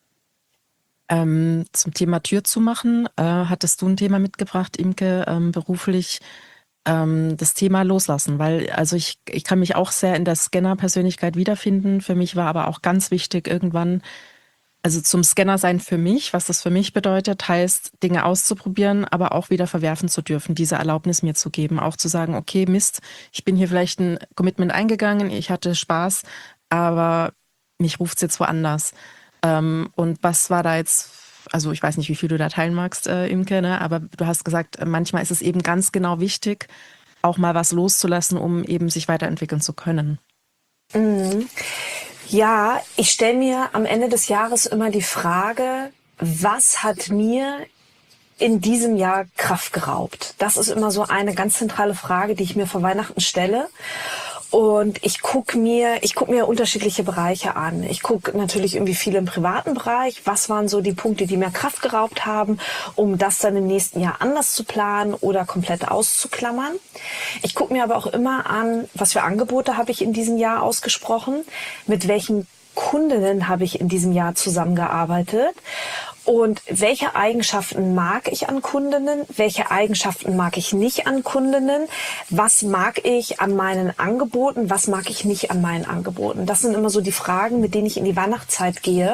[SPEAKER 2] Ähm, zum Thema Tür zumachen, äh, hattest du ein Thema mitgebracht, Imke, ähm, beruflich, ähm, das Thema Loslassen, weil also ich, ich kann mich auch sehr in der Scanner-Persönlichkeit wiederfinden. Für mich war aber auch ganz wichtig irgendwann, also zum Scanner sein für mich, was das für mich bedeutet, heißt Dinge auszuprobieren, aber auch wieder verwerfen zu dürfen, diese Erlaubnis mir zu geben, auch zu sagen, okay, Mist, ich bin hier vielleicht ein Commitment eingegangen, ich hatte Spaß, aber mich ruft's jetzt woanders. Ähm, und was war da jetzt, also ich weiß nicht, wie viel du da teilen magst, äh, Imke, ne? Aber du hast gesagt, manchmal ist es eben ganz genau wichtig, auch mal was loszulassen, um eben sich weiterentwickeln zu können.
[SPEAKER 3] Mhm. Ja, ich stelle mir am Ende des Jahres immer die Frage, was hat mir in diesem Jahr Kraft geraubt? Das ist immer so eine ganz zentrale Frage, die ich mir vor Weihnachten stelle. Und ich gucke mir, ich guck mir unterschiedliche Bereiche an. Ich gucke natürlich irgendwie viel im privaten Bereich. Was waren so die Punkte, die mir Kraft geraubt haben, um das dann im nächsten Jahr anders zu planen oder komplett auszuklammern. Ich gucke mir aber auch immer an, was für Angebote habe ich in diesem Jahr ausgesprochen, mit welchen Kundinnen habe ich in diesem Jahr zusammengearbeitet und welche Eigenschaften mag ich an Kundinnen, welche Eigenschaften mag ich nicht an Kundinnen, was mag ich an meinen Angeboten, was mag ich nicht an meinen Angeboten. Das sind immer so die Fragen, mit denen ich in die Weihnachtszeit gehe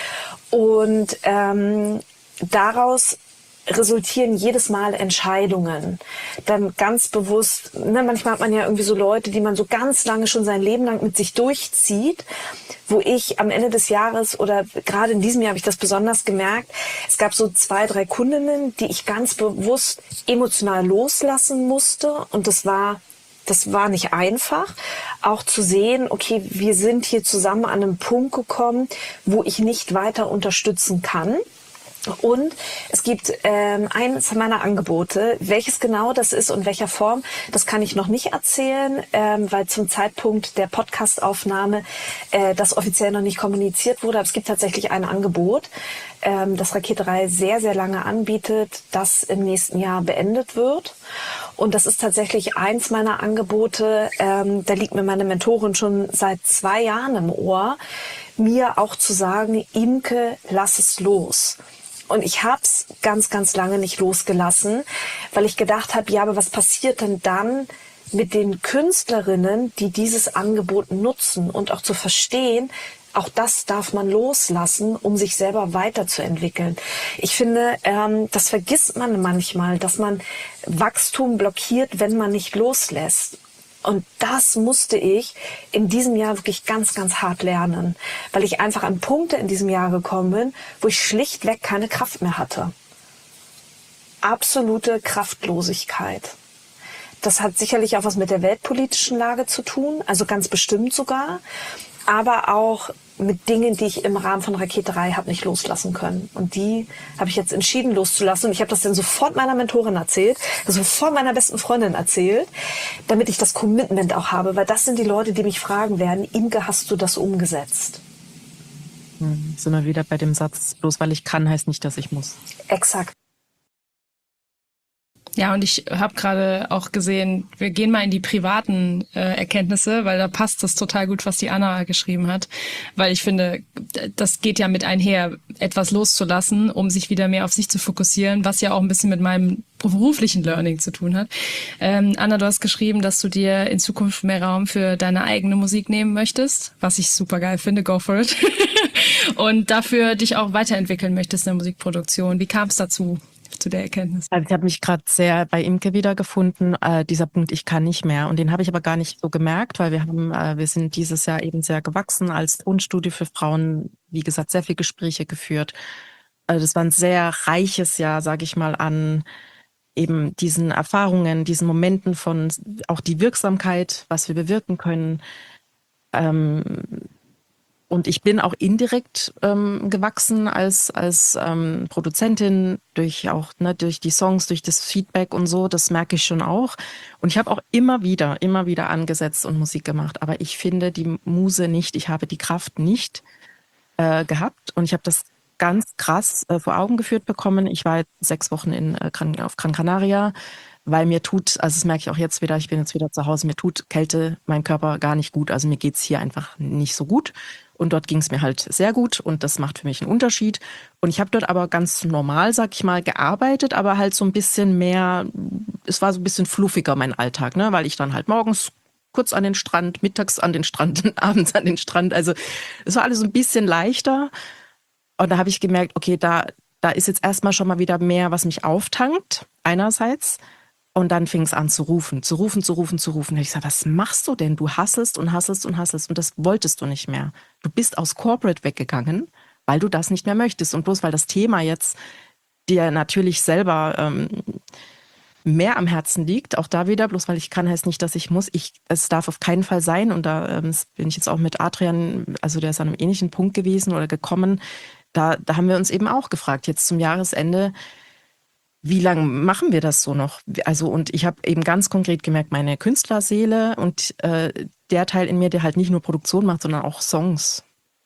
[SPEAKER 3] und ähm, daraus resultieren jedes Mal Entscheidungen. Dann ganz bewusst, ne, manchmal hat man ja irgendwie so Leute, die man so ganz lange schon sein Leben lang mit sich durchzieht, wo ich am Ende des Jahres oder gerade in diesem Jahr habe ich das besonders gemerkt, es gab so zwei, drei Kundinnen, die ich ganz bewusst emotional loslassen musste und das war Das war nicht einfach, auch zu sehen, okay, wir sind hier zusammen an einem Punkt gekommen, wo ich nicht weiter unterstützen kann. Und es gibt ähm, eines meiner Angebote, welches genau das ist und welcher Form, das kann ich noch nicht erzählen, ähm, weil zum Zeitpunkt der Podcastaufnahme äh, das offiziell noch nicht kommuniziert wurde. Aber es gibt tatsächlich ein Angebot, ähm, das Raketerei sehr, sehr lange anbietet, das im nächsten Jahr beendet wird. Und das ist tatsächlich eins meiner Angebote, ähm, da liegt mir meine Mentorin schon seit zwei Jahren im Ohr, mir auch zu sagen, Imke, lass es los. Und ich hab's ganz, ganz lange nicht losgelassen, weil ich gedacht habe, ja, aber was passiert denn dann mit den Künstlerinnen, die dieses Angebot nutzen und auch zu verstehen, auch das darf man loslassen, um sich selber weiterzuentwickeln. Ich finde, ähm, das vergisst man manchmal, dass man Wachstum blockiert, wenn man nicht loslässt. Und das musste ich in diesem Jahr wirklich ganz, ganz hart lernen, weil ich einfach an Punkte in diesem Jahr gekommen bin, wo ich schlichtweg keine Kraft mehr hatte. Absolute Kraftlosigkeit. das hat sicherlich auch was mit der weltpolitischen Lage zu tun, also ganz bestimmt sogar, aber auch mit Dingen, die ich im Rahmen von Raketerei habe nicht loslassen können. Und die habe ich jetzt entschieden loszulassen. Und ich habe das dann sofort meiner Mentorin erzählt, sofort meiner besten Freundin erzählt, damit ich das Commitment auch habe, weil das sind die Leute, die mich fragen werden, Imke, hast du das umgesetzt?
[SPEAKER 2] Hm, sind wir wieder bei dem Satz, bloß weil ich kann, heißt nicht, dass ich muss.
[SPEAKER 3] Exakt.
[SPEAKER 4] Ja, und ich habe gerade auch gesehen, wir gehen mal in die privaten äh, Erkenntnisse, weil da passt das total gut, was die Anna geschrieben hat. Weil ich finde, das geht ja mit einher, etwas loszulassen, um sich wieder mehr auf sich zu fokussieren, was ja auch ein bisschen mit meinem beruflichen Learning zu tun hat. Ähm, Anna, du hast geschrieben, dass du dir in Zukunft mehr Raum für deine eigene Musik nehmen möchtest, was ich super geil finde, go for it. Und dafür dich auch weiterentwickeln möchtest in der Musikproduktion. Wie kam es dazu? Zu der Erkenntnis?
[SPEAKER 2] Also ich habe mich gerade sehr bei Imke wiedergefunden, äh, dieser Punkt, ich kann nicht mehr. Und den habe ich aber gar nicht so gemerkt, weil wir haben, äh, wir sind dieses Jahr eben sehr gewachsen als Tonstudio für Frauen, wie gesagt, sehr viele Gespräche geführt. Also das war ein sehr reiches Jahr, sage ich mal, an eben diesen Erfahrungen, diesen Momenten von auch die Wirksamkeit, was wir bewirken können. Ähm, Und ich bin auch indirekt ähm, gewachsen als als ähm, Produzentin durch auch ne, durch die Songs, durch das Feedback und so. Das merke ich schon auch. Und ich habe auch immer wieder, immer wieder angesetzt und Musik gemacht. Aber ich finde die Muse nicht. Ich habe die Kraft nicht äh, gehabt. Und ich habe das ganz krass äh, vor Augen geführt bekommen. Ich war jetzt sechs Wochen in äh, Gran, auf Gran Canaria, weil mir tut, also das merke ich auch jetzt wieder. Ich bin jetzt wieder zu Hause. Mir tut Kälte, mein Körper gar nicht gut. Also mir geht's hier einfach nicht so gut. Und dort ging es mir halt sehr gut und das macht für mich einen Unterschied. Und ich habe dort aber ganz normal, sag ich mal, gearbeitet, aber halt so ein bisschen mehr, es war so ein bisschen fluffiger mein Alltag, ne, weil ich dann halt morgens kurz an den Strand, mittags an den Strand, abends an den Strand. Also es war alles so ein bisschen leichter. Und da habe ich gemerkt, okay, da, da ist jetzt erstmal schon mal wieder mehr, was mich auftankt, einerseits. Und dann fing es an zu rufen, zu rufen, zu rufen, zu rufen. Und ich sage, was machst du denn? Du hasselst und hasselst und hasselst und das wolltest du nicht mehr. Du bist aus Corporate weggegangen, weil du das nicht mehr möchtest. Und bloß weil das Thema jetzt dir natürlich selber ähm, mehr am Herzen liegt, auch da wieder, bloß weil ich kann, heißt nicht, dass ich muss. Ich, es darf auf keinen Fall sein. Und da ähm, bin ich jetzt auch mit Adrian, also der ist an einem ähnlichen Punkt gewesen oder gekommen. Da, da haben wir uns eben auch gefragt, jetzt zum Jahresende, wie lange machen wir das so noch? Also und ich habe eben ganz konkret gemerkt, meine Künstlerseele und äh, der Teil in mir, der halt nicht nur Produktion macht, sondern auch Songs,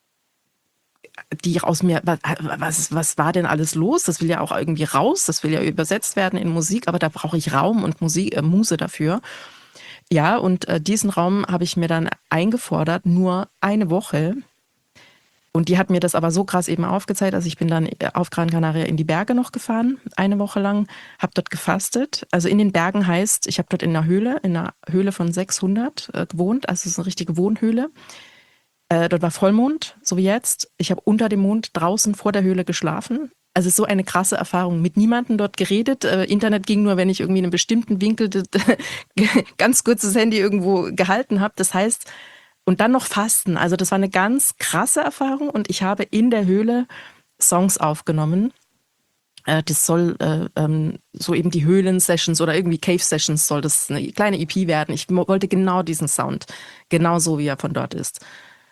[SPEAKER 2] die aus mir, was, was war denn alles los? Das will ja auch irgendwie raus, das will ja übersetzt werden in Musik, aber da brauche ich Raum und Musik, äh, Muse dafür. Ja, und äh, diesen Raum habe ich mir dann eingefordert, nur eine Woche. Und die hat mir das aber so krass eben aufgezeigt. Also ich bin dann auf Gran Canaria in die Berge noch gefahren, eine Woche lang, habe dort gefastet. Also in den Bergen heißt, ich habe dort in einer Höhle, in einer Höhle von sechshundert äh, gewohnt. Also es ist eine richtige Wohnhöhle. Äh, dort war Vollmond, so wie jetzt. Ich habe unter dem Mond draußen vor der Höhle geschlafen. Also so eine krasse Erfahrung. Mit niemandem dort geredet. Äh, Internet ging nur, wenn ich irgendwie in einem bestimmten Winkel ganz kurzes Handy irgendwo gehalten habe. Das heißt, und dann noch Fasten. Also das war eine ganz krasse Erfahrung und ich habe in der Höhle Songs aufgenommen. Äh, das soll äh, ähm, so eben die Höhlen-Sessions oder irgendwie Cave-Sessions soll das eine kleine E P werden. Ich wollte genau diesen Sound, genau so wie er von dort ist.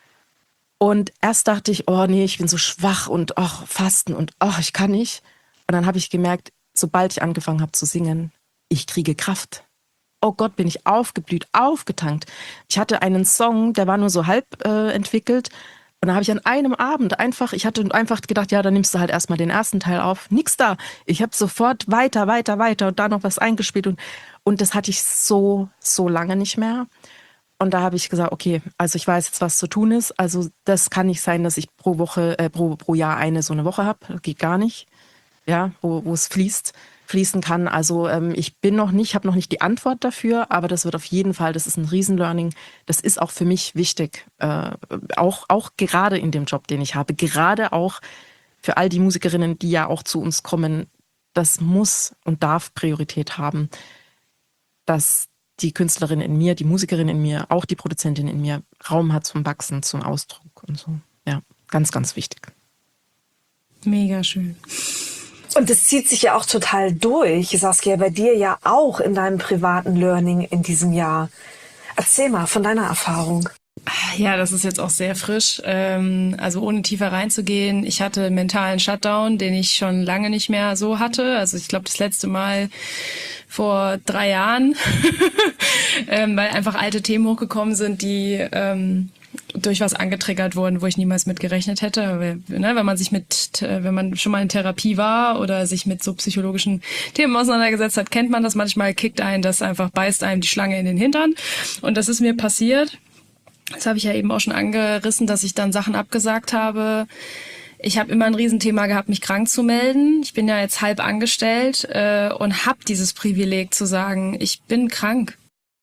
[SPEAKER 2] Und erst dachte ich, oh nee, ich bin so schwach und oh, Fasten und oh, ich kann nicht. Und dann habe ich gemerkt, sobald ich angefangen habe zu singen, ich kriege Kraft. Oh Gott, bin ich aufgeblüht, aufgetankt. Ich hatte einen Song, der war nur so halb äh, entwickelt. Und da habe ich an einem Abend einfach, ich hatte einfach gedacht, ja, dann nimmst du halt erstmal den ersten Teil auf. Nix da. Ich habe sofort weiter, weiter, weiter und da noch was eingespielt. Und, und das hatte ich so, so lange nicht mehr. Und da habe ich gesagt, okay, also ich weiß jetzt, was zu tun ist. Also das kann nicht sein, dass ich pro Woche, äh, pro, pro Jahr eine so eine Woche habe. Geht gar nicht. Ja, wo, wo es fließt. fließen kann. Also ähm, ich bin noch nicht, habe noch nicht die Antwort dafür, aber das wird auf jeden Fall, das ist ein Riesenlearning. Das ist auch für mich wichtig, äh, auch, auch gerade in dem Job, den ich habe, gerade auch für all die Musikerinnen, die ja auch zu uns kommen, das muss und darf Priorität haben, dass die Künstlerin in mir, die Musikerin in mir, auch die Produzentin in mir Raum hat zum Wachsen, zum Ausdruck und so. Ja, ganz, ganz wichtig.
[SPEAKER 4] Mega schön.
[SPEAKER 3] Und das zieht sich ja auch total durch, Saskia, bei dir ja auch in deinem privaten Learning in diesem Jahr. Erzähl mal von deiner Erfahrung.
[SPEAKER 4] Ja, das ist jetzt auch sehr frisch. Ähm, also ohne tiefer reinzugehen, ich hatte einen mentalen Shutdown, den ich schon lange nicht mehr so hatte. Also ich glaube, das letzte Mal vor drei Jahren, ähm, weil einfach alte Themen hochgekommen sind, die ähm, durch was angetriggert wurden, wo ich niemals mit gerechnet hätte. Weil, ne, wenn man sich mit, wenn man schon mal in Therapie war oder sich mit so psychologischen Themen auseinandergesetzt hat, kennt man das. Manchmal kickt einen das einfach, beißt einem die Schlange in den Hintern. Und das ist mir passiert. Das habe ich ja eben auch schon angerissen, dass ich dann Sachen abgesagt habe. Ich habe immer ein Riesenthema gehabt, mich krank zu melden. Ich bin ja jetzt halb angestellt äh, und habe dieses Privileg zu sagen, ich bin krank.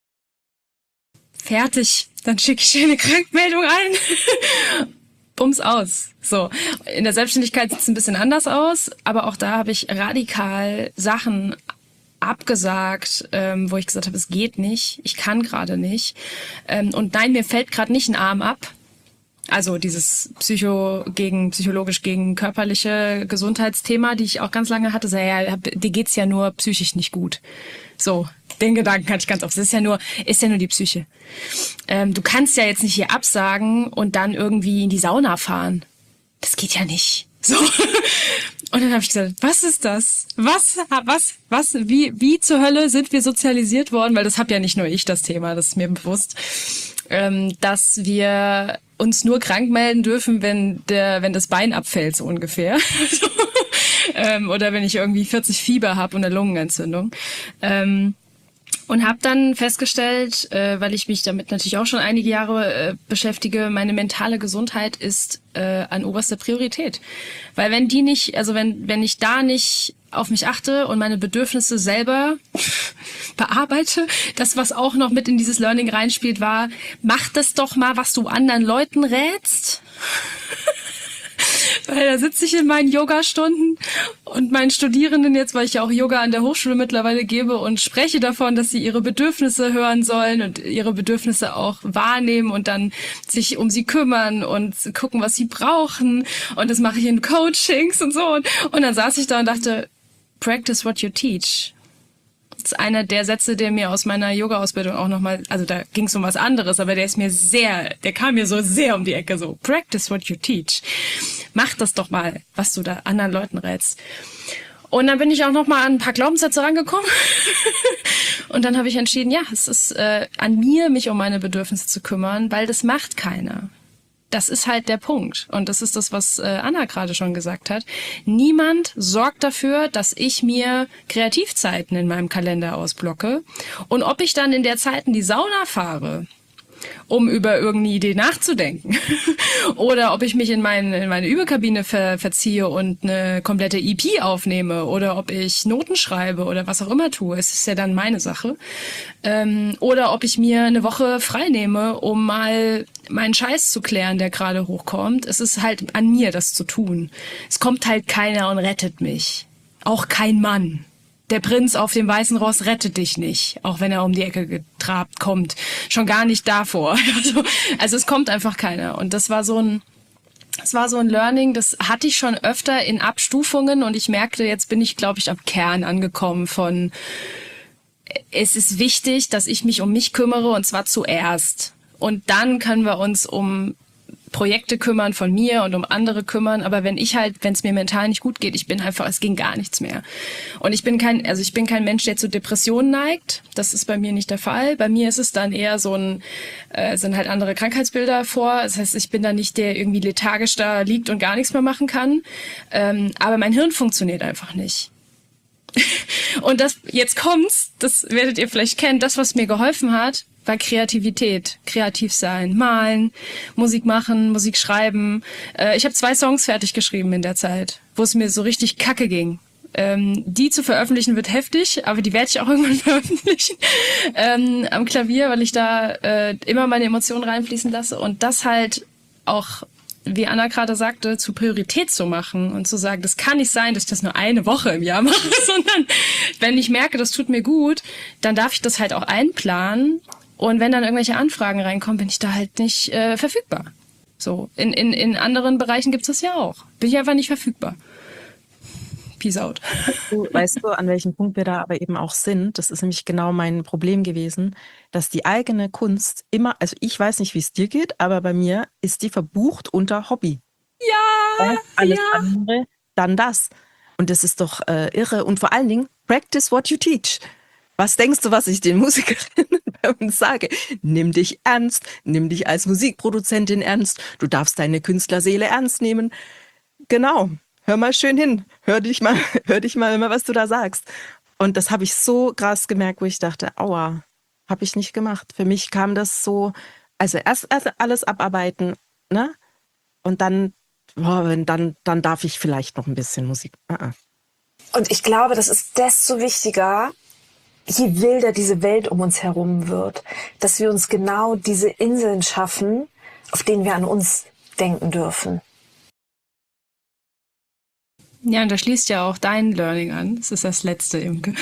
[SPEAKER 4] Fertig, dann schicke ich dir eine Krankmeldung ein. Bums aus. So, in der Selbstständigkeit sieht es ein bisschen anders aus, aber auch da habe ich radikal Sachen abgesagt, ähm, wo ich gesagt habe, es geht nicht, ich kann gerade nicht. Ähm, und nein, mir fällt gerade nicht ein Arm ab. Also dieses Psycho gegen psychologisch gegen körperliche Gesundheitsthema, die ich auch ganz lange hatte, so, ja, dir geht's ja nur psychisch nicht gut. So, den Gedanken hatte ich ganz oft. Das ist ja nur, ist ja nur die Psyche. Ähm, du kannst ja jetzt nicht hier absagen und dann irgendwie in die Sauna fahren. Das geht ja nicht. So. Und dann habe ich gesagt, was ist das? Was, was, was, wie, wie zur Hölle sind wir sozialisiert worden? Weil das hab ja nicht nur ich das Thema, das ist mir bewusst, ähm, dass wir uns nur krank melden dürfen, wenn der, wenn das Bein abfällt, so ungefähr. ähm, oder wenn ich irgendwie vierzig Fieber habe und eine Lungenentzündung. Ähm, Und habe dann festgestellt, äh, weil ich mich damit natürlich auch schon einige Jahre äh, beschäftige, meine mentale Gesundheit ist äh, an oberster Priorität. Weil wenn die nicht, also wenn wenn ich da nicht auf mich achte und meine Bedürfnisse selber bearbeite, das, was auch noch mit in dieses Learning reinspielt, war, mach das doch mal, was du anderen Leuten rätst. Weil da sitze ich in meinen Yoga-Stunden und meinen Studierenden jetzt, weil ich ja auch Yoga an der Hochschule mittlerweile gebe und spreche davon, dass sie ihre Bedürfnisse hören sollen und ihre Bedürfnisse auch wahrnehmen und dann sich um sie kümmern und gucken, was sie brauchen. Und das mache ich in Coachings und so. Und, und dann saß ich da und dachte, practice what you teach. Das ist einer der Sätze, der mir aus meiner Yoga-Ausbildung auch nochmal, also da ging es um was anderes, aber der ist mir sehr, der kam mir so sehr um die Ecke, so practice what you teach. Mach das doch mal, was du da anderen Leuten rätst. Und dann bin ich auch nochmal an ein paar Glaubenssätze rangekommen. Und dann habe ich entschieden, ja, es ist äh, an mir, mich um meine Bedürfnisse zu kümmern, weil das macht keiner. Das ist halt der Punkt. Und das ist das, was äh, Anna gerade schon gesagt hat. Niemand sorgt dafür, dass ich mir Kreativzeiten in meinem Kalender ausblocke. Und ob ich dann in der Zeit in die Sauna fahre, um über irgendeine Idee nachzudenken, oder ob ich mich in, mein, in meine Übekabine ver, verziehe und eine komplette E P aufnehme, oder ob ich Noten schreibe oder was auch immer tue, es ist ja dann meine Sache. Ähm, oder ob ich mir eine Woche frei nehme, um mal meinen Scheiß zu klären, der gerade hochkommt. Es ist halt an mir, das zu tun. Es kommt halt keiner und rettet mich. Auch kein Mann. Der Prinz auf dem weißen Ross rettet dich nicht, auch wenn er um die Ecke getrabt kommt. Schon gar nicht davor. Also, also es kommt einfach keiner. Und das war so ein, das war so ein Learning, das hatte ich schon öfter in Abstufungen und ich merkte, jetzt bin ich, glaube ich, am Kern angekommen von, es ist wichtig, dass ich mich um mich kümmere und zwar zuerst. Und dann können wir uns um Projekte kümmern von mir und um andere kümmern, aber wenn ich halt, wenn es mir mental nicht gut geht, ich bin einfach, es ging gar nichts mehr. Und ich bin kein, also ich bin kein Mensch, der zu Depressionen neigt. Das ist bei mir nicht der Fall. Bei mir ist es dann eher so ein, äh, sind halt andere Krankheitsbilder vor. Das heißt, ich bin dann nicht der irgendwie lethargisch da liegt und gar nichts mehr machen kann. Ähm, aber mein Hirn funktioniert einfach nicht. Und das, jetzt kommt's, das werdet ihr vielleicht kennen, das, was mir geholfen hat, war Kreativität, kreativ sein, malen, Musik machen, Musik schreiben. Äh, ich habe zwei Songs fertig geschrieben in der Zeit, wo es mir so richtig kacke ging. Ähm, die zu veröffentlichen wird heftig, aber die werde ich auch irgendwann veröffentlichen ähm, am Klavier, weil ich da äh, immer meine Emotionen reinfließen lasse und das halt auch, wie Anna gerade sagte, zur Priorität zu machen und zu sagen, das kann nicht sein, dass ich das nur eine Woche im Jahr mache, sondern wenn ich merke, das tut mir gut, dann darf ich das halt auch einplanen. Und wenn dann irgendwelche Anfragen reinkommen, bin ich da halt nicht äh, verfügbar. So, in, in, in anderen Bereichen gibt's das ja auch. Bin ich einfach nicht verfügbar. Peace out.
[SPEAKER 2] Du, weißt du, an welchem Punkt wir da aber eben auch sind? Das ist nämlich genau mein Problem gewesen, dass die eigene Kunst immer, also ich weiß nicht, wie es dir geht, aber bei mir ist die verbucht unter Hobby.
[SPEAKER 4] Ja,
[SPEAKER 2] Erst alles
[SPEAKER 4] ja.
[SPEAKER 2] andere, dann das. Und das ist doch äh, irre. Und vor allen Dingen, practice what you teach. Was denkst du, was ich den Musikerinnen bei uns sage? Nimm dich ernst, nimm dich als Musikproduzentin ernst. Du darfst deine Künstlerseele ernst nehmen. Genau. Hör mal schön hin. Hör dich mal, hör dich mal immer, was du da sagst. Und das habe ich so krass gemerkt, wo ich dachte, aua, habe ich nicht gemacht. Für mich kam das so, also erst, erst alles abarbeiten, ne? Und dann, boah, wenn dann, dann darf ich vielleicht noch ein bisschen Musik. Uh-uh.
[SPEAKER 3] Und ich glaube, das ist desto wichtiger, je wilder diese Welt um uns herum wird, dass wir uns genau diese Inseln schaffen, auf denen wir an uns denken dürfen.
[SPEAKER 4] Ja, und da schließt ja auch dein Learning an. Das ist das letzte, Imke.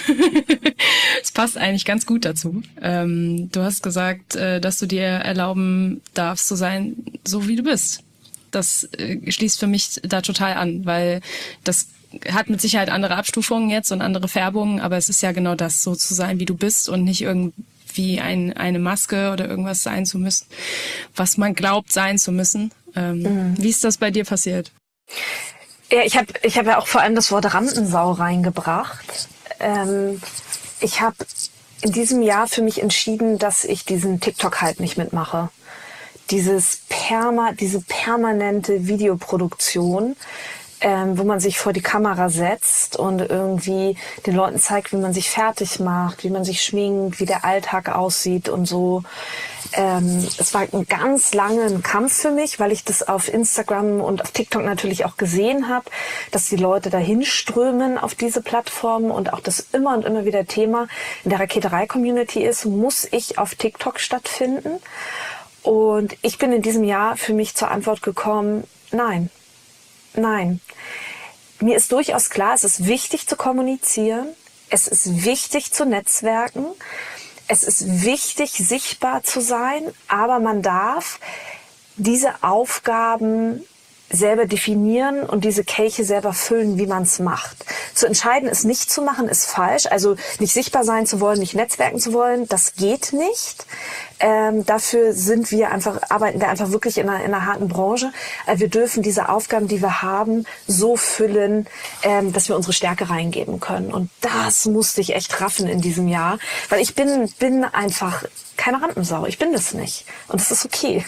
[SPEAKER 4] Es passt eigentlich ganz gut dazu. Ähm, du hast gesagt, äh, dass du dir erlauben darfst zu sein, so wie du bist. Das äh, schließt für mich da total an, weil das hat mit Sicherheit andere Abstufungen jetzt und andere Färbungen, aber es ist ja genau das, so zu sein, wie du bist und nicht irgendwie ein, eine Maske oder irgendwas sein zu müssen, was man glaubt sein zu müssen. Ähm, mhm. Wie ist das bei dir passiert?
[SPEAKER 3] Ja, ich habe ich hab ja auch vor allem das Wort Rampensau reingebracht. Ähm, ich habe in diesem Jahr für mich entschieden, dass ich diesen TikTok-Hype nicht mitmache. Dieses Perma, diese permanente Videoproduktion, ähm, wo man sich vor die Kamera setzt und irgendwie den Leuten zeigt, wie man sich fertig macht, wie man sich schminkt, wie der Alltag aussieht und so. Ähm, es war ein ganz langer Kampf für mich, weil ich das auf Instagram und auf TikTok natürlich auch gesehen habe, dass die Leute dahin strömen auf diese Plattformen und auch das immer und immer wieder Thema in der Raketerei-Community ist, muss ich auf TikTok stattfinden? Und ich bin in diesem Jahr für mich zur Antwort gekommen, nein, nein. Mir ist durchaus klar, es ist wichtig zu kommunizieren, es ist wichtig zu netzwerken, es ist wichtig, sichtbar zu sein, aber man darf diese Aufgaben selber definieren und diese Kelche selber füllen, wie man es macht. Zu entscheiden, es nicht zu machen, ist falsch. Also nicht sichtbar sein zu wollen, nicht netzwerken zu wollen, das geht nicht. Ähm, dafür sind wir einfach, arbeiten wir einfach wirklich in einer, in einer harten Branche. Äh, wir dürfen diese Aufgaben, die wir haben, so füllen, ähm, dass wir unsere Stärke reingeben können. Und das musste ich echt raffen in diesem Jahr, weil ich bin, bin einfach keine Rampensau. Ich bin das nicht. Und das ist okay.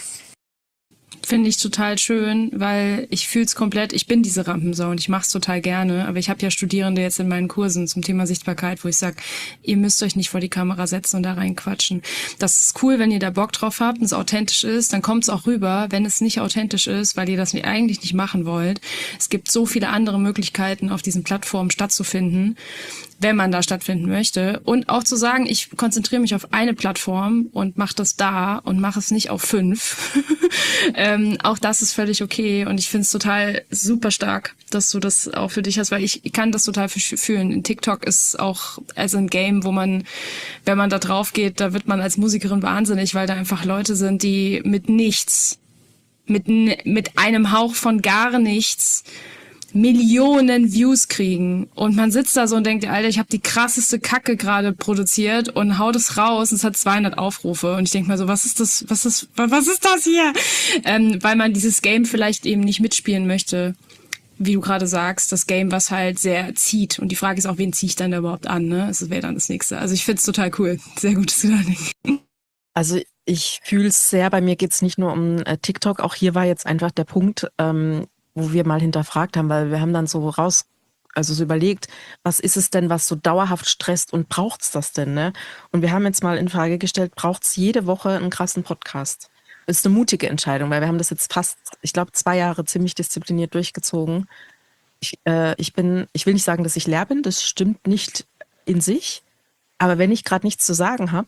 [SPEAKER 4] Finde ich total schön, weil ich fühle es komplett, ich bin diese Rampensau und ich mache es total gerne, aber ich habe ja Studierende jetzt in meinen Kursen zum Thema Sichtbarkeit, wo ich sage, ihr müsst euch nicht vor die Kamera setzen und da reinquatschen. Das ist cool, wenn ihr da Bock drauf habt und es authentisch ist, dann kommt es auch rüber. Wenn es nicht authentisch ist, weil ihr das eigentlich nicht machen wollt, es gibt so viele andere Möglichkeiten, auf diesen Plattformen stattzufinden, wenn man da stattfinden möchte. Und auch zu sagen, ich konzentriere mich auf eine Plattform und mache das da und mache es nicht auf fünf. ähm, auch das ist völlig okay. Und ich finde es total super stark, dass du das auch für dich hast, weil ich kann das total fühlen. In TikTok ist auch also ein Game, wo man, wenn man da drauf geht, da wird man als Musikerin wahnsinnig, weil da einfach Leute sind, die mit nichts, mit, mit einem Hauch von gar nichts Millionen Views kriegen und man sitzt da so und denkt, Alter, ich habe die krasseste Kacke gerade produziert und haut es raus und es hat zweihundert Aufrufe und ich denke mal so, was ist das, was ist, was ist das hier? Ähm, weil man dieses Game vielleicht eben nicht mitspielen möchte, wie du gerade sagst, das Game, was halt sehr zieht und die Frage ist auch, wen ziehe ich dann da überhaupt an, ne? Das wäre dann das Nächste. Also ich find's total cool. Sehr gutes Learning.
[SPEAKER 2] Also ich fühle es sehr, bei mir geht's nicht nur um äh, TikTok, auch hier war jetzt einfach der Punkt, ähm, wo wir mal hinterfragt haben, weil wir haben dann so raus, also so überlegt, was ist es denn, was so dauerhaft stresst und braucht's das denn, ne? Und wir haben jetzt mal in Frage gestellt, braucht's jede Woche einen krassen Podcast? Das ist eine mutige Entscheidung, weil wir haben das jetzt fast, ich glaube, zwei Jahre ziemlich diszipliniert durchgezogen. Ich, äh, ich bin, ich will nicht sagen, dass ich leer bin, das stimmt nicht in sich, aber wenn ich gerade nichts zu sagen habe,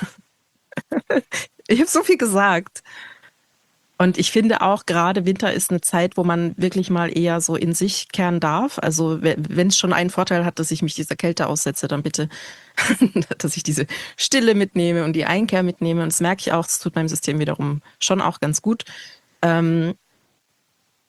[SPEAKER 2] ich habe so viel gesagt. Und ich finde auch, gerade Winter ist eine Zeit, wo man wirklich mal eher so in sich kehren darf. Also wenn es schon einen Vorteil hat, dass ich mich dieser Kälte aussetze, dann bitte, dass ich diese Stille mitnehme und die Einkehr mitnehme. Und das merke ich auch, es tut meinem System wiederum schon auch ganz gut. Ähm,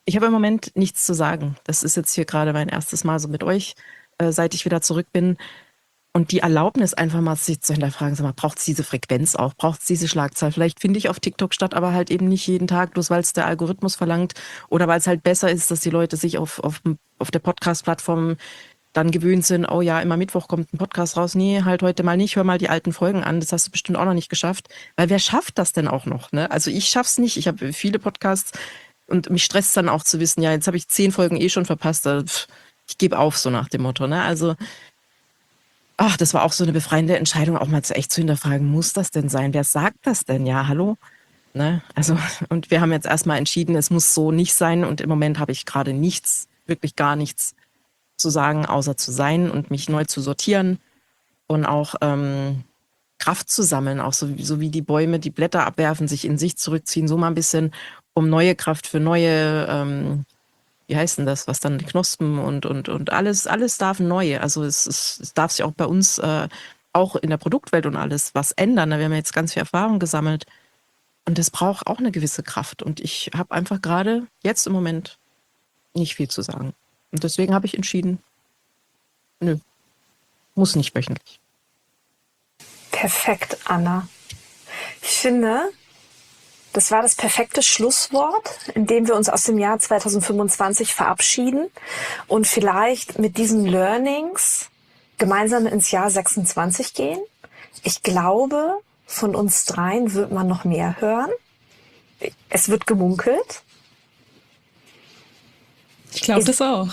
[SPEAKER 2] Ich habe im Moment nichts zu sagen. Das ist jetzt hier gerade mein erstes Mal so mit euch, äh, seit ich wieder zurück bin. Und die Erlaubnis einfach mal sich zu hinterfragen, sag mal, braucht es diese Frequenz auch, braucht es diese Schlagzahl? Vielleicht finde ich auf TikTok statt, aber halt eben nicht jeden Tag, bloß weil es der Algorithmus verlangt oder weil es halt besser ist, dass die Leute sich auf, auf, auf der Podcast-Plattform dann gewöhnt sind, oh ja, immer Mittwoch kommt ein Podcast raus. Nee, halt heute mal nicht, hör mal die alten Folgen an, das hast du bestimmt auch noch nicht geschafft. Weil wer schafft das denn auch noch? Ne? Also ich schaff's nicht, ich habe viele Podcasts und mich stresst dann auch zu wissen, ja, jetzt habe ich zehn Folgen eh schon verpasst, ich gebe auf, so nach dem Motto. Ne? Also ach, das war auch so eine befreiende Entscheidung, auch mal zu echt zu hinterfragen, muss das denn sein? Wer sagt das denn? Ja, hallo? Ne? Also, und wir haben jetzt erstmal entschieden, es muss so nicht sein und im Moment habe ich gerade nichts, wirklich gar nichts zu sagen, außer zu sein und mich neu zu sortieren und auch ähm, Kraft zu sammeln, auch so, so wie die Bäume die Blätter abwerfen, sich in sich zurückziehen, so mal ein bisschen, um neue Kraft für neue, ähm, wie heißt denn das, was dann die Knospen und, und, und alles, alles darf neu. Also es, es, es darf sich auch bei uns, äh, auch in der Produktwelt und alles was ändern. Wir haben jetzt ganz viel Erfahrung gesammelt und das braucht auch eine gewisse Kraft. Und ich habe einfach gerade jetzt im Moment nicht viel zu sagen. Und deswegen habe ich entschieden, nö, muss nicht wöchentlich.
[SPEAKER 3] Perfekt, Anna. Ich finde, das war das perfekte Schlusswort, in dem wir uns aus dem Jahr zwanzig fünfundzwanzig verabschieden und vielleicht mit diesen Learnings gemeinsam ins Jahr sechsundzwanzig gehen. Ich glaube, von uns dreien wird man noch mehr hören. Es wird gemunkelt.
[SPEAKER 4] Ich glaube das auch.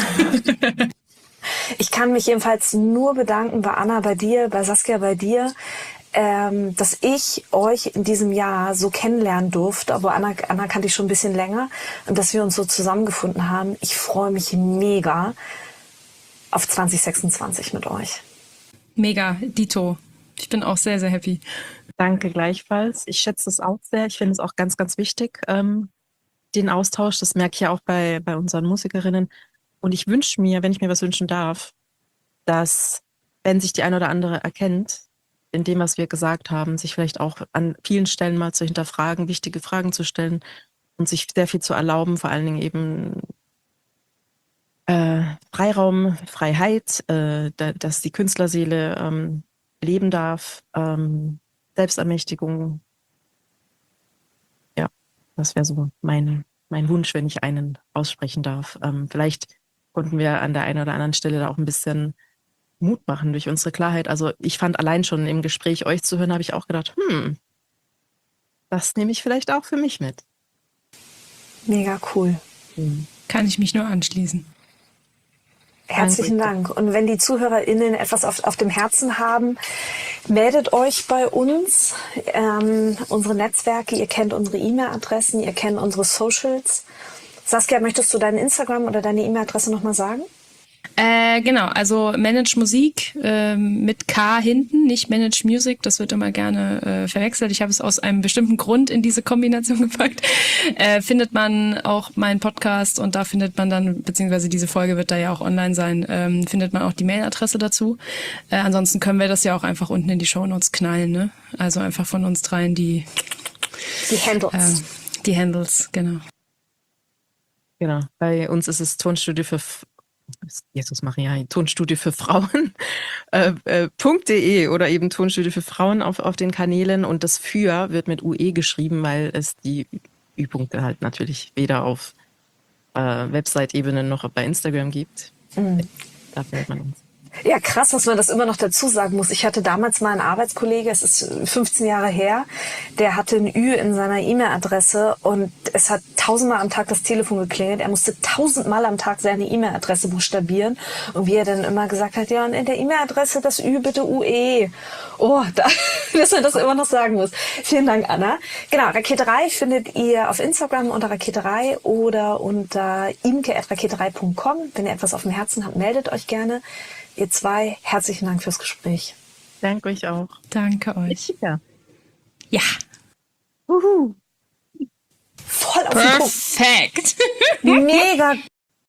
[SPEAKER 3] Ich kann mich jedenfalls nur bedanken bei Anna, bei dir, bei Saskia, bei dir, ähm, dass ich euch in diesem Jahr so kennenlernen durfte. Aber Anna, Anna kannte ich schon ein bisschen länger und dass wir uns so zusammengefunden haben. Ich freue mich mega auf zwanzig sechsundzwanzig mit euch.
[SPEAKER 4] Mega, Dito. Ich bin auch sehr, sehr happy.
[SPEAKER 2] Danke gleichfalls. Ich schätze es auch sehr. Ich finde es auch ganz, ganz wichtig, ähm, den Austausch. Das merke ich ja auch bei, bei unseren Musikerinnen. Und ich wünsche mir, wenn ich mir was wünschen darf, dass, wenn sich die eine oder andere erkennt, in dem, was wir gesagt haben, sich vielleicht auch an vielen Stellen mal zu hinterfragen, wichtige Fragen zu stellen und sich sehr viel zu erlauben, vor allen Dingen eben äh, Freiraum, Freiheit, äh, da, dass die Künstlerseele ähm, leben darf, ähm, Selbstermächtigung. Ja, das wäre so mein, mein Wunsch, wenn ich einen aussprechen darf. Ähm, vielleicht konnten wir an der einen oder anderen Stelle da auch ein bisschen Mut machen durch unsere Klarheit. Also ich fand allein schon im Gespräch euch zu hören, habe ich auch gedacht, hm, das nehme ich vielleicht auch für mich mit.
[SPEAKER 3] Mega cool.
[SPEAKER 2] Hm.
[SPEAKER 4] Kann ich mich nur anschließen.
[SPEAKER 3] Herzlichen Dank. Und wenn die ZuhörerInnen etwas auf, auf dem Herzen haben, meldet euch bei uns. Ähm, unsere Netzwerke, ihr kennt unsere E-Mail-Adressen, ihr kennt unsere Socials. Saskia, möchtest du deinen Instagram oder deine E-Mail-Adresse nochmal sagen?
[SPEAKER 4] Äh, genau, also Manage Musik äh, mit K hinten, nicht Manage Music, das wird immer gerne äh, verwechselt. Ich habe es aus einem bestimmten Grund in diese Kombination gepackt. Äh, findet man auch meinen Podcast und da findet man dann, beziehungsweise diese Folge wird da ja auch online sein, ähm, findet man auch die Mailadresse dazu. Äh, ansonsten können wir das ja auch einfach unten in die Shownotes knallen, ne? Also einfach von uns dreien die
[SPEAKER 3] Die Handles.
[SPEAKER 4] Äh, die Handles, genau.
[SPEAKER 2] Genau, bei uns ist es Tonstudio für Jesus Maria, Tonstudio für Frauen äh, äh, .de oder eben Tonstudio für Frauen auf, auf den Kanälen und das für wird mit U E geschrieben, weil es die Ü-Punkte halt natürlich weder auf äh, Website-Ebene noch bei Instagram gibt. Mhm. Da findet man uns.
[SPEAKER 3] Ja, krass, dass man das immer noch dazu sagen muss. Ich hatte damals mal einen Arbeitskollege, es ist fünfzehn Jahre her, der hatte ein Ü in seiner E-Mail-Adresse und es hat tausendmal am Tag das Telefon geklingelt. Er musste tausendmal am Tag seine E-Mail-Adresse buchstabieren und wie er dann immer gesagt hat, ja, und in der E-Mail-Adresse das Ü bitte U E. Oh, da, dass man das immer noch sagen muss. Vielen Dank, Anna. Genau, Raketerei findet ihr auf Instagram unter Raketerei oder unter imke at raketerei punkt com. Wenn ihr etwas auf dem Herzen habt, meldet euch gerne. Ihr zwei, herzlichen Dank fürs Gespräch.
[SPEAKER 2] Danke euch auch.
[SPEAKER 4] Danke euch.
[SPEAKER 2] Ja.
[SPEAKER 4] Ja.
[SPEAKER 3] Uhu. Voll auf den Punkt.
[SPEAKER 4] Perfekt.
[SPEAKER 3] Mega